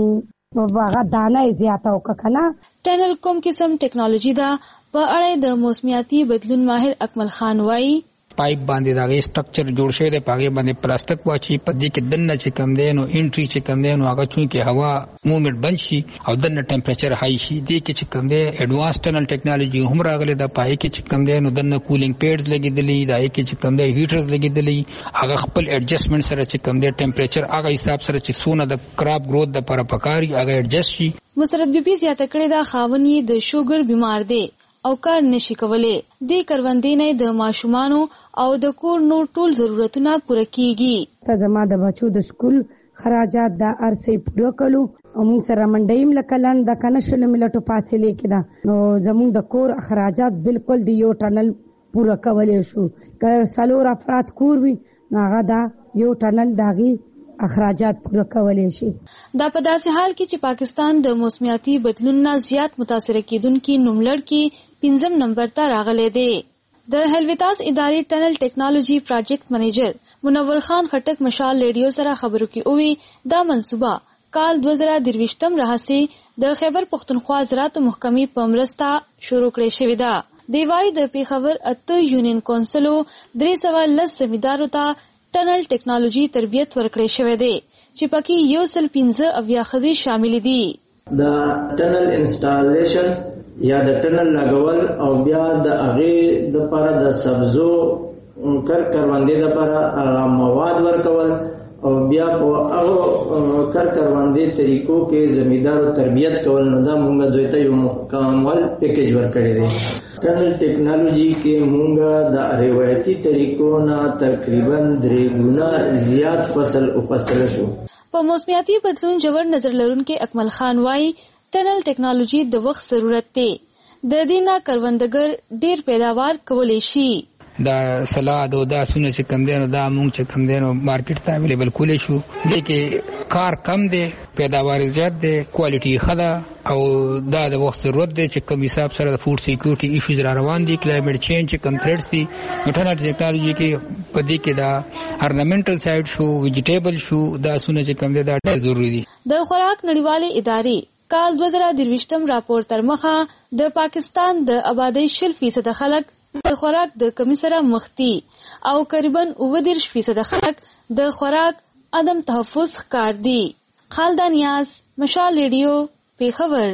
چې هغه دانه زیاته وکړه. ټنل کوم قسم ټیکنالوژي دا په اړه د موسمیاتي بدلون ماهر اکمل خان وایي. پایپ باندې دا غي سټرکچر جوړ شوی دی پاګه باندې پلاستیک واچي په دې کې دنه چې کم دی نو انټری چې کم دی نو هغه چون کې هوا موومنت بند شي او دنه ټمپریچر هاي شي. دې کې چې کم دی اډوانس ټنل ټیکنالوژي هم راغله د پای کې چې کم دی نو دنه کولینګ پیډز لګیدلې دا کې چې کم دی هیټرز لګیدلې هغه خپل اډجسټمنټ سره چې کم دی ټمپریچر هغه حساب سره چې سونه د کراپ گروث د لپاره پکاري هغه اډجسټ شي. مسرت بیبي زیاته کړې دا خاونی د شوګر بیمار دی او کار نشي کولای. د کروندې نه د ماشومانو او د کور نور ټول ضرورتونه پوره کیږي. ته زما د بچو د سکول خراجات د ارسي پوره کولو او موږ سره منډیم لکلن د کنشل ملټو فاصله کې دا نو زموږ د کور اخراجات بالکل د یو ټنل پوره کولای شو. که سلور افراد کور وي هغه دا یو ټنل داغي اخراجات پوره کولای شي. دا په داسې حال کې چې پاکستان د موسمیاتي بدلون نه زیات متاثر کیدونکو نوملړ کې پنځم نمبر ته راغلی دی. د هلویتاس ادارې ټنل ټیکنالوژي پروجیکټ منیجر منور خان خټک مشال ریډیو سره خبرو کې اووی دا منصوبه کال دوه زره درویشتم راهسي د خیبر پختونخوا زراعت محکمې په مرسته شروع کړې شوې ده. دی وايي د پیښور اته یونین کونسلو درې سوه لس زمیندارو ته ټنل ټیکنالوژي تربیت ورکړې شوې ده چې پکې یو سل پنځه اویا ښځې شامل دي. د ټنل انسټالیشن یا د ټنل لګول او بیا د هغه د لپاره د سبزو کر کروندې لپاره مواد ورکول او بیا په هغه کر کروندې طریقو کې زمیندارو تربیت کول نو دا موږ دوی ته یو مکمل پیکیج ورکړی دی. ټنل ټیکنالوژي کې موږ د روایتي طریقو نه تقریبا درې ګونه زیات فصل وپستل شو. په موسمیاتي بدلون جوړ نظر لرونکو اکمل خان وایي ټنل ټیکنالوژي د وخت ضرورت دی. د دې نه کروندګر ډیر پیداوار کولی شي. دا سلاد او دا سونه چې کم دینو دا مونږ چې کم دینو مارکیټ ته اویلیبل کولی شو. دې کې کار کم دی پیداوار زیات دی کوالټي ښه ده او دا د وخت ضرورت دی چې کم حساب سره د فوډ سکیورټي ایشوز را روان دي کلایمټ چینج چې کم تھریټس دي. ټنل ټیکنالوژي کې په دې کې دا ارنامنټل سایډ شو ویجیټیبل شو دا سونه چې کم دی دا ډېر ضروری دي. د خوراک نړیوالې ادارې کال دوه زره درویشتم راپور تر مخه د پاکستان د آبادی شل فیصد خلک د خوراک د کمی سره مخ دي او تقریبا اووه دېرش فیصد خلک د خوراک عدم تحفظ ښکار دي. خالدان نیاز مشال ریډیو پیښور.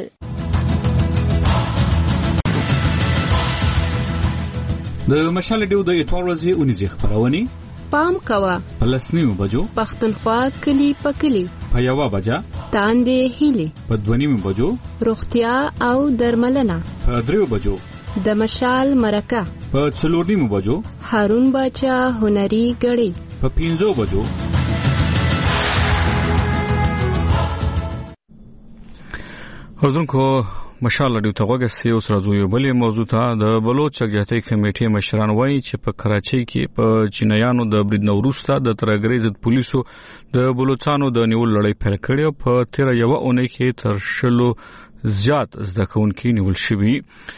د مشال ریډیو د اتوار ورځې اونیزه خبرونه پام کوا پلسنیو بجو پختونخوا کلی پکلی په یوه بجا تاندې هیلي په دونیمو بجو روغتیا او درملنه په دریو بجو د مشال مرکه په څلورنیمو بجو هارون باچا هنري غړي په پنځو بجو اردوونکو مشال لري ته وګستي اوس راځو یو بلې موضوع ته. د بلوچ جګجاتي کمیټې مشران وایي چې په کراچۍ کې په چینایانو د برید نوروسته د ترګری ضد پولیسو د بلوچستانو د نیول لړۍ پیل کړې. په تیر یو اونۍ کې تر شلو زیات زده کوونکي نیول شوي.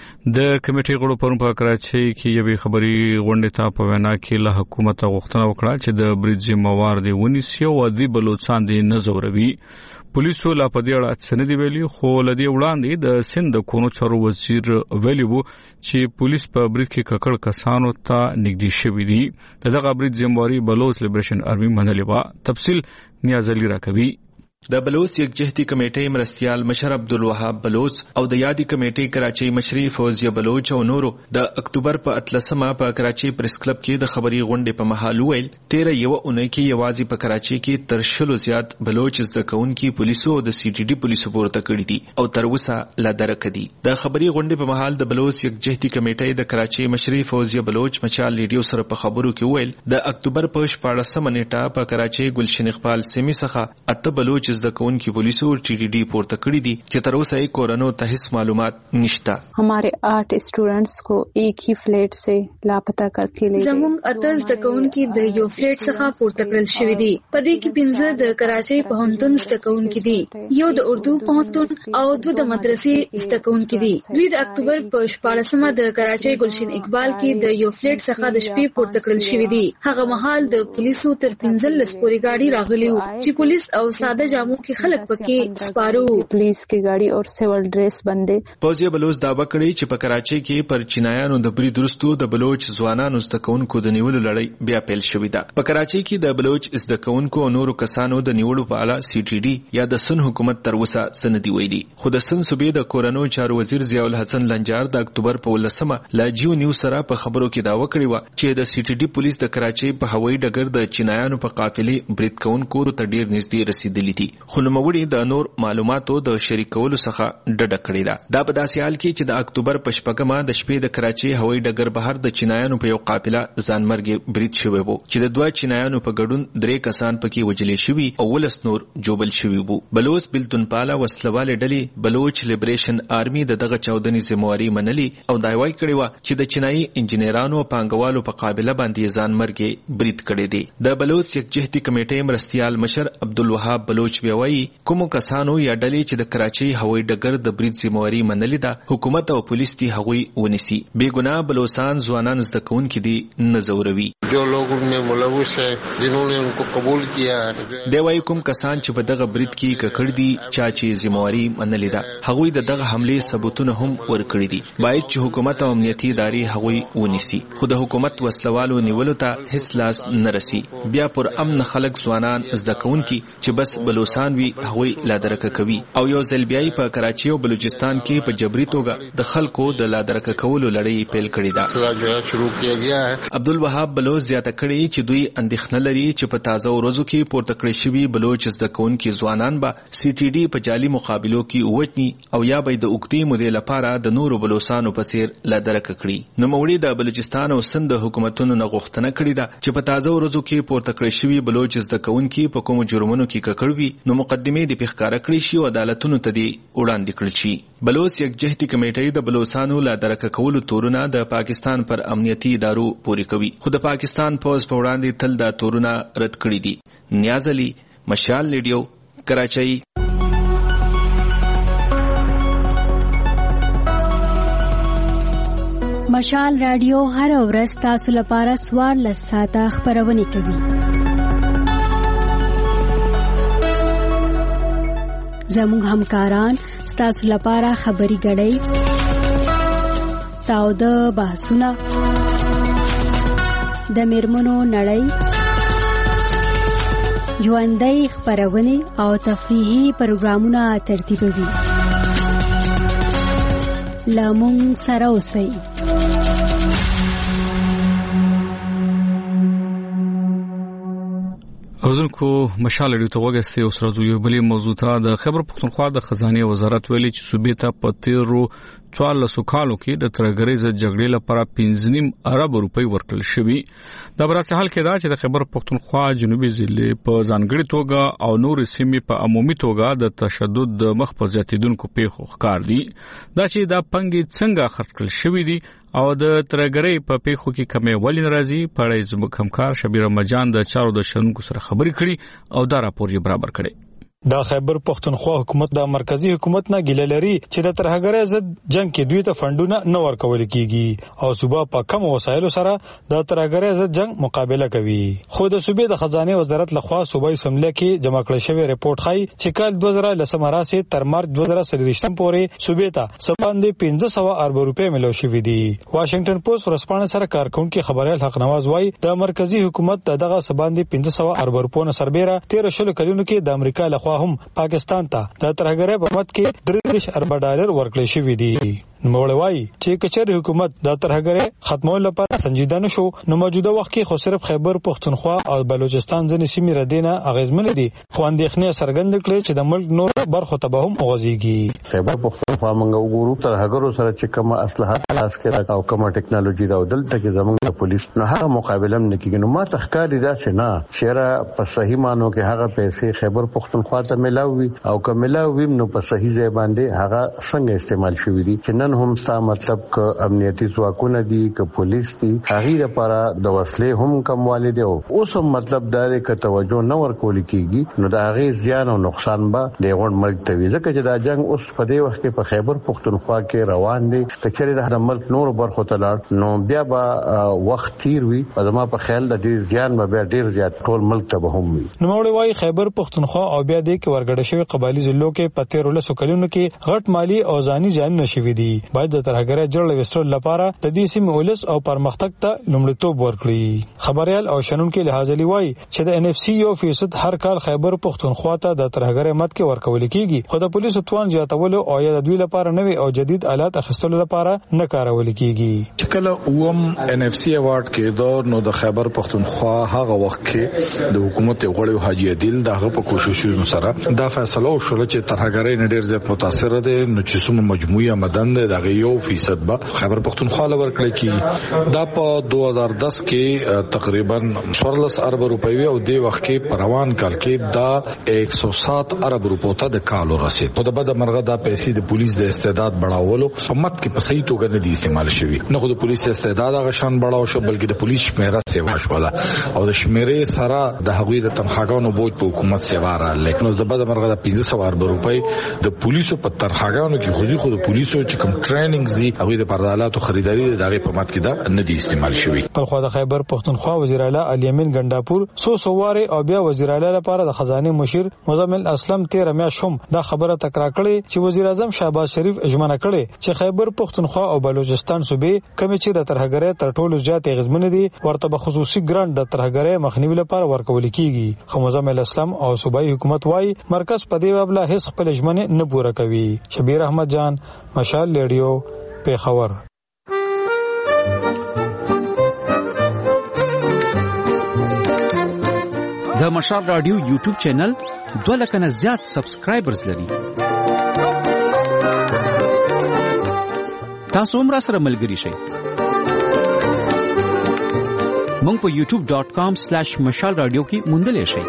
د کمیټې غړو پرون په کراچۍ کې یوې خبري غونډې ته په وینا کې له حکومت غوښتنه وکړه چې د برید ذمہوار دی ونیسي او د بلوچستان دی نزوروي. پولیسو لا په دې اړه څه نه دی ویلي، خو لدی وړاندې د سند کونو چارو وزیر ویلي وو چې پولیس په برید کې ککړ کسانو ته نږدې شوي دي. دغه برید ذمہواري بلوچ لیبریشن آرمي منلې و. تفصیل نیاز علي راکوي. د بلوچ یکجهتي کمیټې مرستيال مشر عبدالوهاب بلوچ او د یادي کمیټې کراچۍ مشري فوزیه بلوچ او نورو د اکتوبر په اتلسمه په کراچۍ پریس کلب کې د خبري غونډې په محل ویل تیر یو اونۍ کې یوازې په کراچۍ کې تر شلو زیات بلوچ زده کوونکي پولیسو او د سی ټي ډي پولیسو پورته کړي دي او تر اوسه لا درک دي. د خبري غونډې په محل د بلوچ یکجهتي کمیټې د کراچۍ مشري فوزیه بلوچ مچال ریډیو سره په خبرو کې ویل د اکتوبر په شپاړسمه نیټه په کراچۍ ګلشن اقبال سیمې څخه اته بلوچ زده کوونکي police और T D D پورته کړی دي چې تر اوسه یې کورونو ته هیڅ معلومات نشته. हमारे आठ स्टूडेंट्स को एक ही फ्लैट से लापता करके ले زموږ اتل تکونکي د یو فلټ څخه پورته کړل شوې دي. په دې کې پنځه د کراچۍ پوهنتون تکونکي دي، یو د اردو پوهنتون او دوه د مدرسې تکونکي دي. دوی د اکتوبر په شپاړسمه د کراچۍ ګلشن اقبال کې د یو فلټ څخه د شپې پورته کړل شوې دي. هغه مهال د پولیسو تر پنځلس پورې گاډي راغلي وو چې پولیس او ساده جامو کې خلک پکې سپارو. پولیس کی گاڑی اور سیول ډریس باندې فوزیه بلوچ دعوا کړې چې په کراچۍ کې پر چینایانو د برید وروسته د بلوچ ځوانانو زده کوونکو د نیولو لړۍ بیا پیل شوې ده. په کراچۍ کې د بلوچ زده کوونکو او نورو کسانو د نیولو په اړه سی ټي ډي یا د سن حکومت تر اوسه سندي ویلي، خو د سن صوبې د کورونو چارو وزیر ضیاء الحسن لنجار د اکتوبر په ولسمه لا جیو نیوز سره په خبرو کې دعوا کړې و چې د سی ټي ډي پولیس د کراچۍ په هوایي ډګر د چینایانو په قافلې برید کوونکو ته ډیر نږدې رسیدلي دي، خو نوموړي د نور معلوماتو د شریکولو څخه ډډه کړې ده. دا په داسې حال کې چې د اکتوبر په شپږمه د شپې د کراچۍ هوایي ډګر بهر د چینایانو په یو قافله ځانمرګي برید شوی وو چې د دوه چینایانو په ګډون درې کسان پکې وژل شوي او ولس نور جوبل شوي وو. بلوچ بلتون پاله وسلواله ډلې بلوچ لیبریشن آرمي د دغه چاودنې ذمہواري منلي او دایوي کړې و چې د چینایي انجنیرانو او پانګوالو په قابله باندې ځانمرګي برید کړی دی. د بلوچ یکجهتي کمیټې مرستيال مشر عبدالوهاب بلوچ ویوي کوم کسانو یا ډلې چې د کراچۍ هوایي ډګر د برید ذمہواري منلې ده حکومت او پولیس دي هغوی ونیسي. بے گناه بلوچستان ځوانان زده کوونکي دي نه زوروي. جو لوگ ان میں ملوث ہیں جنہوں نے ان کو قبول کیا ہے دی وايي کوم کسان چې په دغه برید کې ککړ دي چا چې ذمہواري منلې ده هغوی د دغه حمله ثبوتونه هم ورکړي دي. باید چې حکومت او امنیتي ادارې هغوی ونیسي، خو د حکومت وسلوالو نیولو ته هیڅ لاس نه رسي. بیا پر امن خلک ځوانان زده کوونکي چې بس بلوچستان وي هغوی لا درک کوي او یو ځل بیا په کراچۍ او بلوچستان کې په جبري توګه د خلکو د لا درک کولو لړۍ پیل کړې ده. عبدالوهاب بلوچ زیاته کړې چې دوی اندېښنه لري چې په تازه ورځو کې پورته کړی شوي بلوچ زده کوونکي ځوانان به سی ټي ډي په جعلي مقابلو کې ووجني او یا به د اوږدې مودې لپاره د نورو بلوچستانو په څیر لا درک کړي. نوموړي د بلوچستان او سند حکومتونو نه غوښتنه کړې ده چې په تازه ورځو کې پورته کړی شوي بلوچ زده کوونکي په کومو جرمونو کې ککړ وي نو مقدمې د ښکاره کړې شي او عدالتونو ته دي وړاندې کړل شي. بلوچ یکجهتي کمیټې د بلوچستانو لا درک کولو تورونه د پاکستان پر امنیتي ادارو پوري کوي، خو د پاکستان پوز په وړاندې تل دا تورونه رد کړی دي. نیاز علي، مشال ریډیو، کراچۍ. مشال رادیو هر ورځ تاسو لپاره سوار لساته خبرونه کوي. زموږ همکاران ستاسو لپاره خبري غړي تاو د بحثونه د میرمنو نړۍ ژوندۍ خبرونه او تفریحي پروګرامونه ترتیبوي. لامون سره اوسئ. اردوونکو مشال لري ته وګستي اوس راځو یو بلې موضوع ته. د خبر پښتونخوا د خزانه وزارت ویلي چې صوبې ته په تیرو څوارلسو کالو کې د ترهګرۍ ضد جګړې لپاره پنځه نیم ارب روپۍ ورکړل شوي. د براسهال کې دا چې د خیبر پختونخوا جنوبي ضلع په ځانګړي توګه او نور سیمې په عمومي توګه د تشدد د مخ په زیاتیدونکو پیښو ښکار دي. دا چې دا پنګې څنګه خرڅ کړل شوي دي او د ترهګرۍ په پیښو کې کمې ولې ناراضي په اړه زموږ همکار شبیر مجان د چارو د شنونکو سره خبرې کړي او دا راپور یې برابر کړي. د خیبر پختونخوا حکومت د مرکزی حکومت نه ګیله لري چې د ترهګرۍ ضد جنگ کې دوی ته فندونه نه ورکول کیږي او صوبه په کم وسایلو سره د ترهګرۍ ضد جنگ مقابله کوي. خو د صوبې د خزانه وزارت لخوا صوبایي سملې کې جمع کړل شوی ریپورت ښيي چې کال دوه زره لس مراسي تر مارچ دوه زره څلوېښت پورې صوبې ته سباندې پنځه سوه ارب روپۍ ملو شوې دي. واشنگټن پوسټ ورسپانه سره کارکونکو خبريال حق نواز وايي د مرکزی حکومت دغه سباندې پنځه سوه ارب روپۍ سربېره تیر شلو کلونو کې د امریکا لخوا هم پاکستان ته د ترهګرۍ په مت کې درې ارب ډالر ورکړل شوی دي. نوموړی وایي چې کچېر حکومت د ترهګرۍ ختمولو لپاره سنجیده نشو نو موجوده وخت کې خو صرف خیبر پختونخوا او بلوچستان ځینې سیمې ردینه اغیزمن دي خو اندېښنې څرګندې کړې چې د ملک نور برخو ته به هم وغځيږي. خیبر پختونخوا موږ وګورو ترهګرو سره چې کوم اسلحه خلاص کړه او کوم ټکنالوژي دا دلته کې زموږ پولیس نه هغه مقابله نه کوي. نو ما تخکاری دا چې نه شهره په صحیح مانو کې هغه پیسې خیبر پختونخوا ته ملاوي او کوم ملاوي نو په صحیح ځای باندې هغه څنګه استعمال شوی دي چې هم ستا مطلب ک امنیتي ځواکونه دي ک پولیس دي هغه لپاره د وسلې هم کموالی دی. اوس هم مطلب دا دی ک توجه نه ورکول کیږي نو دا هغه زیان او نقصان به د غون ملک ته وي ځکه چې دا جنگ اوس په دې وخت کې په خیبر پختونخوا کې روان دی. کچېره د ملک نور برخو ته لاړ نو بیا به وخت تیر وي او زما په خیال د دې زیان به ډیر زیات ټول ملک ته به هم وي. نو موږ وايي خیبر پختونخوا او بیا د کې ورګړ شوی قبایلی ضلعو کې په تیر ولسو کلونو کې غټ مالی او ځاني ځان نشوي دي. باید د ترهګرۍ جوړ وسترو لپاره د دې سیمې ولس او پرمختګ ته لومړیتوب ورکړي. خبريال او شنونکو لحاظلی وایي چې د ان اف سی یو فیصد هر کال خیبر پختونخوا ته د ترهګرۍ مت کې ورکول کیږي خو د پولیسو توان زیاتولو او یا د دوی لپاره نوي او جدید آلات اخیستلو لپاره نه کارول کیږي. کله اوم ان اف سی ایوارډ کې دور نو د خیبر پختونخوا هغه وخت کې د حکومت غړي حاجی عادل دغه په کوششونو سره دا فیصله وشول چې ترهګرۍ نه ډیر زیات متاثر دي نو چې سم مجموعي آمدن دغه یو فیصد با خیبر پختونخوا لور کړی کی دا په دوه هزار دس کې تقریبا څوارلس ارب روپۍ او د وخت کې پروان کال کې دا یک سو سات ارب روپۍ ته د کالو رسید. په دغه مرغه دا پیسې د پولیس د استعداد بڑاولو په مت کې په صحیح توګه نه دي استعمال شوی. نه خو د پولیس استعداد هغه شان بڑاو شو بلکې د پولیس شمیره سیوا شوله او د شمیرې سره د هغوی د تنخواګانو بوج په حکومت سیوا را لیکنو د دغه مرغه د پنځه سوه ارب روپۍ د پولیسو په تنخواګانو کې خو خو د پولیسو چې کوم ټریننګز دي هغه د پردالاتو خریداري د دغه په مات کې دا نه دي استعمال شوی. په خوا د خیبر پختونخوا وزیر اعلی علي امین ګنداپور سو سواره او بیا وزیر اعلی لپاره د خزانه مشیر مزمل اسلم تیر میا شوم دا خبره تکرار کړي چې وزیر اعظم شهباز شریف اجماع کړي چې خیبر پختونخوا او بلوچستان صوبې کمی چې د ترهګرۍ تر ټولو زیات غزمن دي ورته به خصوصي ګرانټ د ترهګرۍ مخنیوي لپاره ورکول کیږي. خو مزمل اسلم او صوبایي حکومت وايي مرکز په دې بابله هیڅ خپل اجماع نه پوره کوي. شبیر احمد جان مشال ریډیو پیښور. د مشال رادیو یوټیوب چینل دوه لکه نه زیات سبسکرایبرز لري. تاسو هم را سره ملګري شئ. مونږ په یوټیوب ډاٹ کام سلیش مشال رادیو کې موندلی شئ.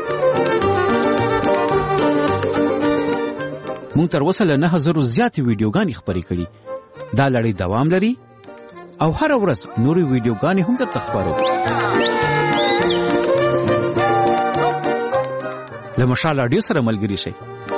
مونږ تر اوسه له نه هزرو زیاتې ویډیوګانې خپرې کړي. دا لړۍ دوام لري او هر ورځ نورې ویډیوګانې هم درته خپرو. له مشال رادیو سره ملګري شئ.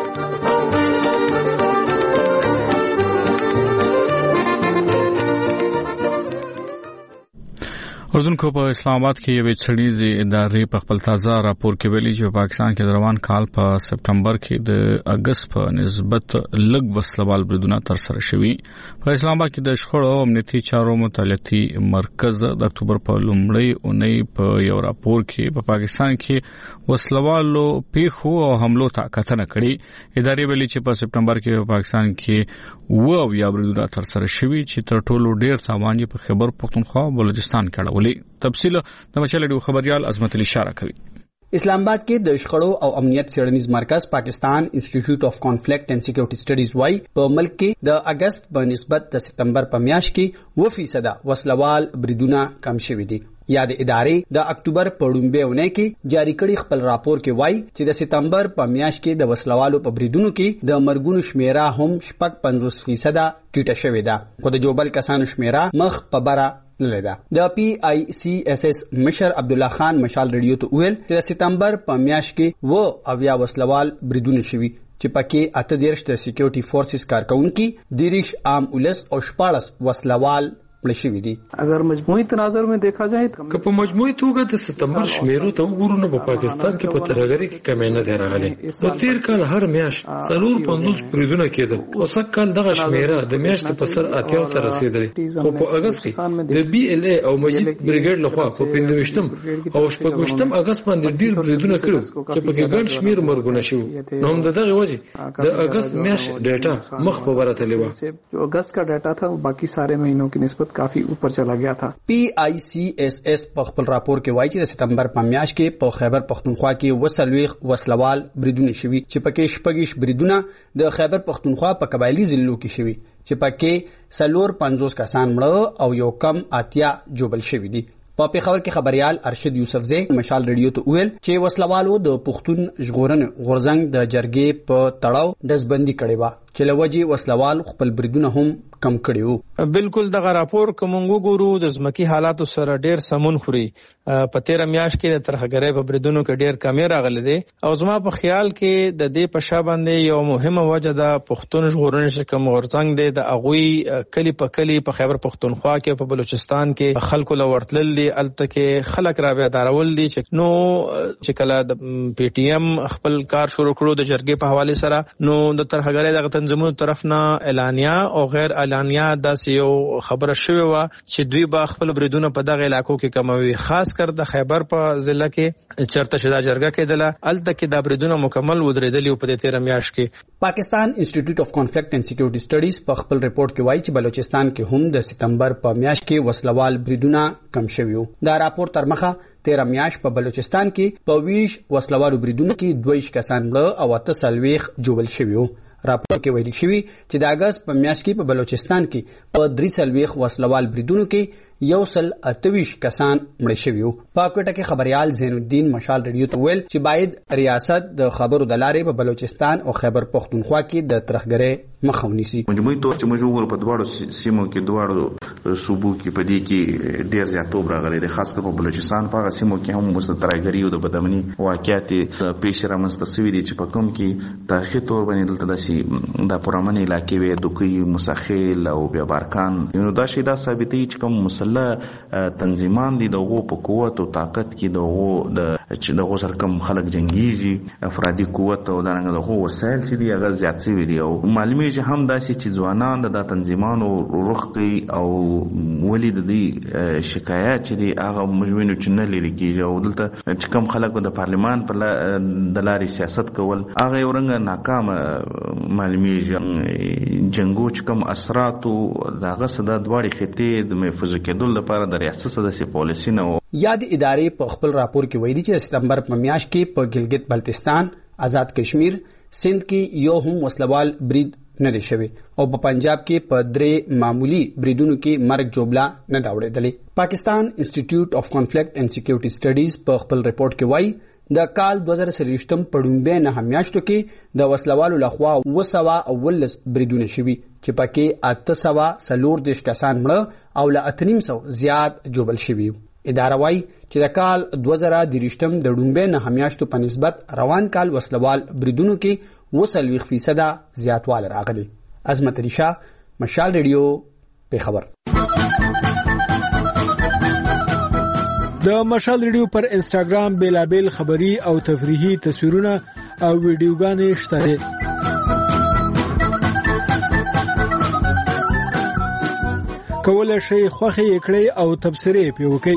اردوونکو په اسلام آباد کې یو چړیزي ادارې په خپل تازه راپور کې ویلي چې پاکستان کې د روان کال په سپټمبر کې د اگست په نسبت لږ وسلوال بریدونه تر سره شوي. په اسلام آباد کې د شخړو او امنیتي چارو مطالعاتي مرکز د اکتوبر په لومړۍ اونۍ په یو راپور کې په پاکستان کې وسلوالو پیښو او حملو ته کتنه کړې. ادارې ویلي چې په سپټمبر کې په پاکستان کې و او یا بریدونه تر سره شوي چې تر ټولو ډیر تاوان په خیبر پختونخوا او بلوچستان کې اړولې. تفصیل د مشال ډیو خبريال عظمت علي اشاره کوي. اسلام آباد کې د شخړو او امنیت څېړنیز مرکز پاکستان انسټیټیوټ اف کانفلیکټ اینڈ سکیورټي سټډیز وايي په ملک کې د اگست په نسبت د سپتمبر په میاشت کې و فیصد وسلوال بریدونه کم شوي دي. یا د ادارې د اکتوبر په لومړۍ اونۍ کې جاری کړي خپل راپور کې وایي چې د سپتمبر په میاشت کې د وسلوالو په بریدونو کې د مرګونو شمیره هم شپږ پنځوس فیصد ټیټه شوې ده، خو د جوبل کسانو شمیره مخ په بره تللې ده. د پی آی سی اس اس مشر عبدالله خان مشال ریډیو ته ویل چې د سپتمبر په میاشت کې و اویا وسلوال بریدونه شوي چې پکې اته دیرش د سکیورټي فورسز کارکونکي، دیرش عام ولس او شپاړس وسلوال مړ دي. اگر مجموعي تناظر में देखा जाए که په مجموعي توګه د ستمبر شمیرو ته وګورو نو په پاکستان کې په ترهګرۍ کې کمی نه دی راغلی. نو تیر کال هر میاشت څلور پنځوس بریدونه کېدل او سږ کال دغه شمیره د میاشتې په سر اتیاو ته رسېدلې، خو په اګست کې د بي ال اي او مجید بریګیډ لخوا په پنځویشتم او شپږویشتم اګست باندې ډیر بریدونه کړو چې پکې ګڼ شمیر مرګونه شوي. نو هم د دغه وجې د اګست میاشت ډیټا مخ په بره تللې وه. جو اگست کا ډیټا تھا باقی سارے مہینوں کی نسبت کافی اوپر چلا گیا تھا. پی آئی سی ایس ایس په خپل راپور کې وایي چې د سپتمبر په میاشت کې په خیبر پختونخوا کې وسلويخ وسلوال بریدونه شوي چې پکې شپږیش بریدونه د خیبر پختونخوا په قبایلی ضلعو کې شوي چې پکې سلور پنځوس کسان مړه او یو کم اتیا جوبل شوي دي. په پیښور کې خبريال ارشد یوسفزی مشال ریډیو ته ویل چې وسلوالو د پښتون ژغورن غورځنګ د جرګې په تړاو دزبندي کړې و چې لوجي وسلوال خپل بریدونه هم کم کړیو. بالکل دغه راپور کومو ګورو د ځمکي حالاتو سره ډیر سمون خوري. په تیر میاشت کې د ترهګرۍ په بریدونو کې ډیر کمی راغلي دي او زما په خیال کې د دې په شا باندې یو مهمه وجه د پښتون ژغورن غورځنګ دی د اغوی کلی په کلی په خیبر پختونخوا کې په بلوچستان کې خلکو لورتل دي الته کې خلک را به دارول دي چې نو چې کله د پی ټی ایم خپل کار شروع کړو د جرګې په حواله سره نو د ترهګرۍ د تنظیمونو طرف نه اعلانیا او غیر اعلانیا د یو خبره شوې و چې دوی به خپل بریدونه په دغه علاقو کې کموي، خاص کر د خیبر په ضلع کې چرته شدا جرګه کېدله الته کې د بریدونه مکمل ودرېدلې په دې تیر میاشت کې. پاکستان انسټیټیوټ اف کانفلیکټ اینڈ سکیورټي سټډیز په خپل ریپورت کې وایي چې بلوچستان کې هم د سپتمبر په میاشت کې وسلوال بریدونه کم شوي. دا راپور تر مخه تیر میاشت په بلوچستان کې په ویش وسلوالو بریدونو کې دویش کسان مړه او اته سلويخ جوړل شوي. راپور کې ویل شوی چې د اگست په میاشت کې په بلوچستان کې په درې سلويخ وسلوال بریدونو کې یو سل اتویش کسان مړ شوي. په کوټه کې خبريال زین الدین مشال ریډیو ته ویل چې باید ریاست د خبرو د لارې په بلوچستان او خیبر پختونخوا کې د ترهګرۍ مخه ونیسي. مجموعي تور چې موږ وګورو په دواړو سیمو کې دواړو صوبو کې په دې کې ډېر زیاتوب راغلی دی، خاص کر په بلوچستان په هغه سیمو کې هم د ترهګرۍ او د بدامني واقعیات پیش رامنځته شوي دي چې په کوم کې تاریخي تور باندې دلته داسې د پرامن علاقې وې دوکۍ مساخیل او بیا بارکان نو دا شی دا ثابتوي چې کوم مسلح تنظیمان دي دغه په قوت او طاقت کې دغه د چې دغه سره کوم خلک جنگيږي افرادي قوت او دغه دغه وسایل چې دی هغه زیات شوي دي او معلومي چې هم داسې چې ځوانان د تنظیمانو رخقي او ولید دي شکایت چې دی هغه مجموعي چې نه لري کیږي او دلته چې کوم خلک د پارلمان په د لارې سیاست کول هغه یو رنګ ناکام معلومي جنگو چې کوم اثرات او دغه صدا دواړي خطې د محفوظ کېدو لپاره د ریاست د پالیسي نه یاد ادارې په خپل راپور کې ویلي چې سپتمبر په میاشت کې په ګلګت بلتستان، آزاد کشمیر، سند کې یو هم وسلوال برید نه دی شوی او په پنجاب کې په درې معمولی بریدونو کې مرګ جوړلا نه دا وړېدلې. پاکستان انسټیټیوټ اف کانفلیکټ اینڈ سکیورټي سټډیز په خپل ریپورت کې وایي د کال دوه زره څلوېښتم په لومړۍ نهه میاشتو کې د وسلوالو لخوا اوه سوه اوولس بریدونه شوي چې پکې اته سوه څلور دېرش کسان مړه او له اته نیم سوه زیات جوبل شوي. اداره وایي چې د کال دوه زره دېرشتم د لومړۍ نهه میاشتو په نسبت روان کال وسلوال بریدونو کې اوه څلوېښت فیصده زیاتوالی راغلی. عظمت علي شاه، مشال ریډیو، پیښور. د مشال ریډیو پر انسټاګرام بیلابیل خبری او تفریحي تصویرونه او ویډیوګانې شته دي. کولای شئ خوښه یې کړئ او تبصرې پې وکړئ.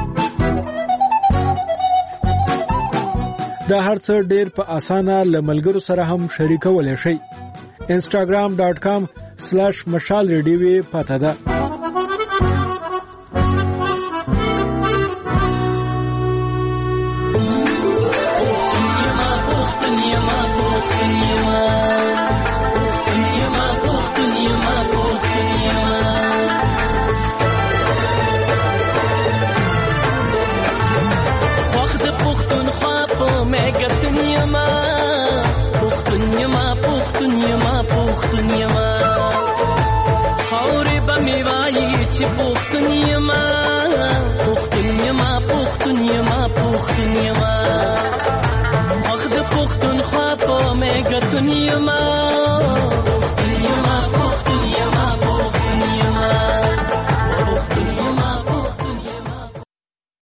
دا هر څه ډېر په اسانه له ملګرو سره هم شریکولی شئ. انسټاګرام ډاټ کام سلیش مشال ریډیو پته ده. پښتون یما پښتون یما پښتون یما پښتون یما پښتون یما وخت پښتون خوا په مګتون یما پښتون یما پښتون یما پښتون یما خاورې به مې وایي چې پښتون یما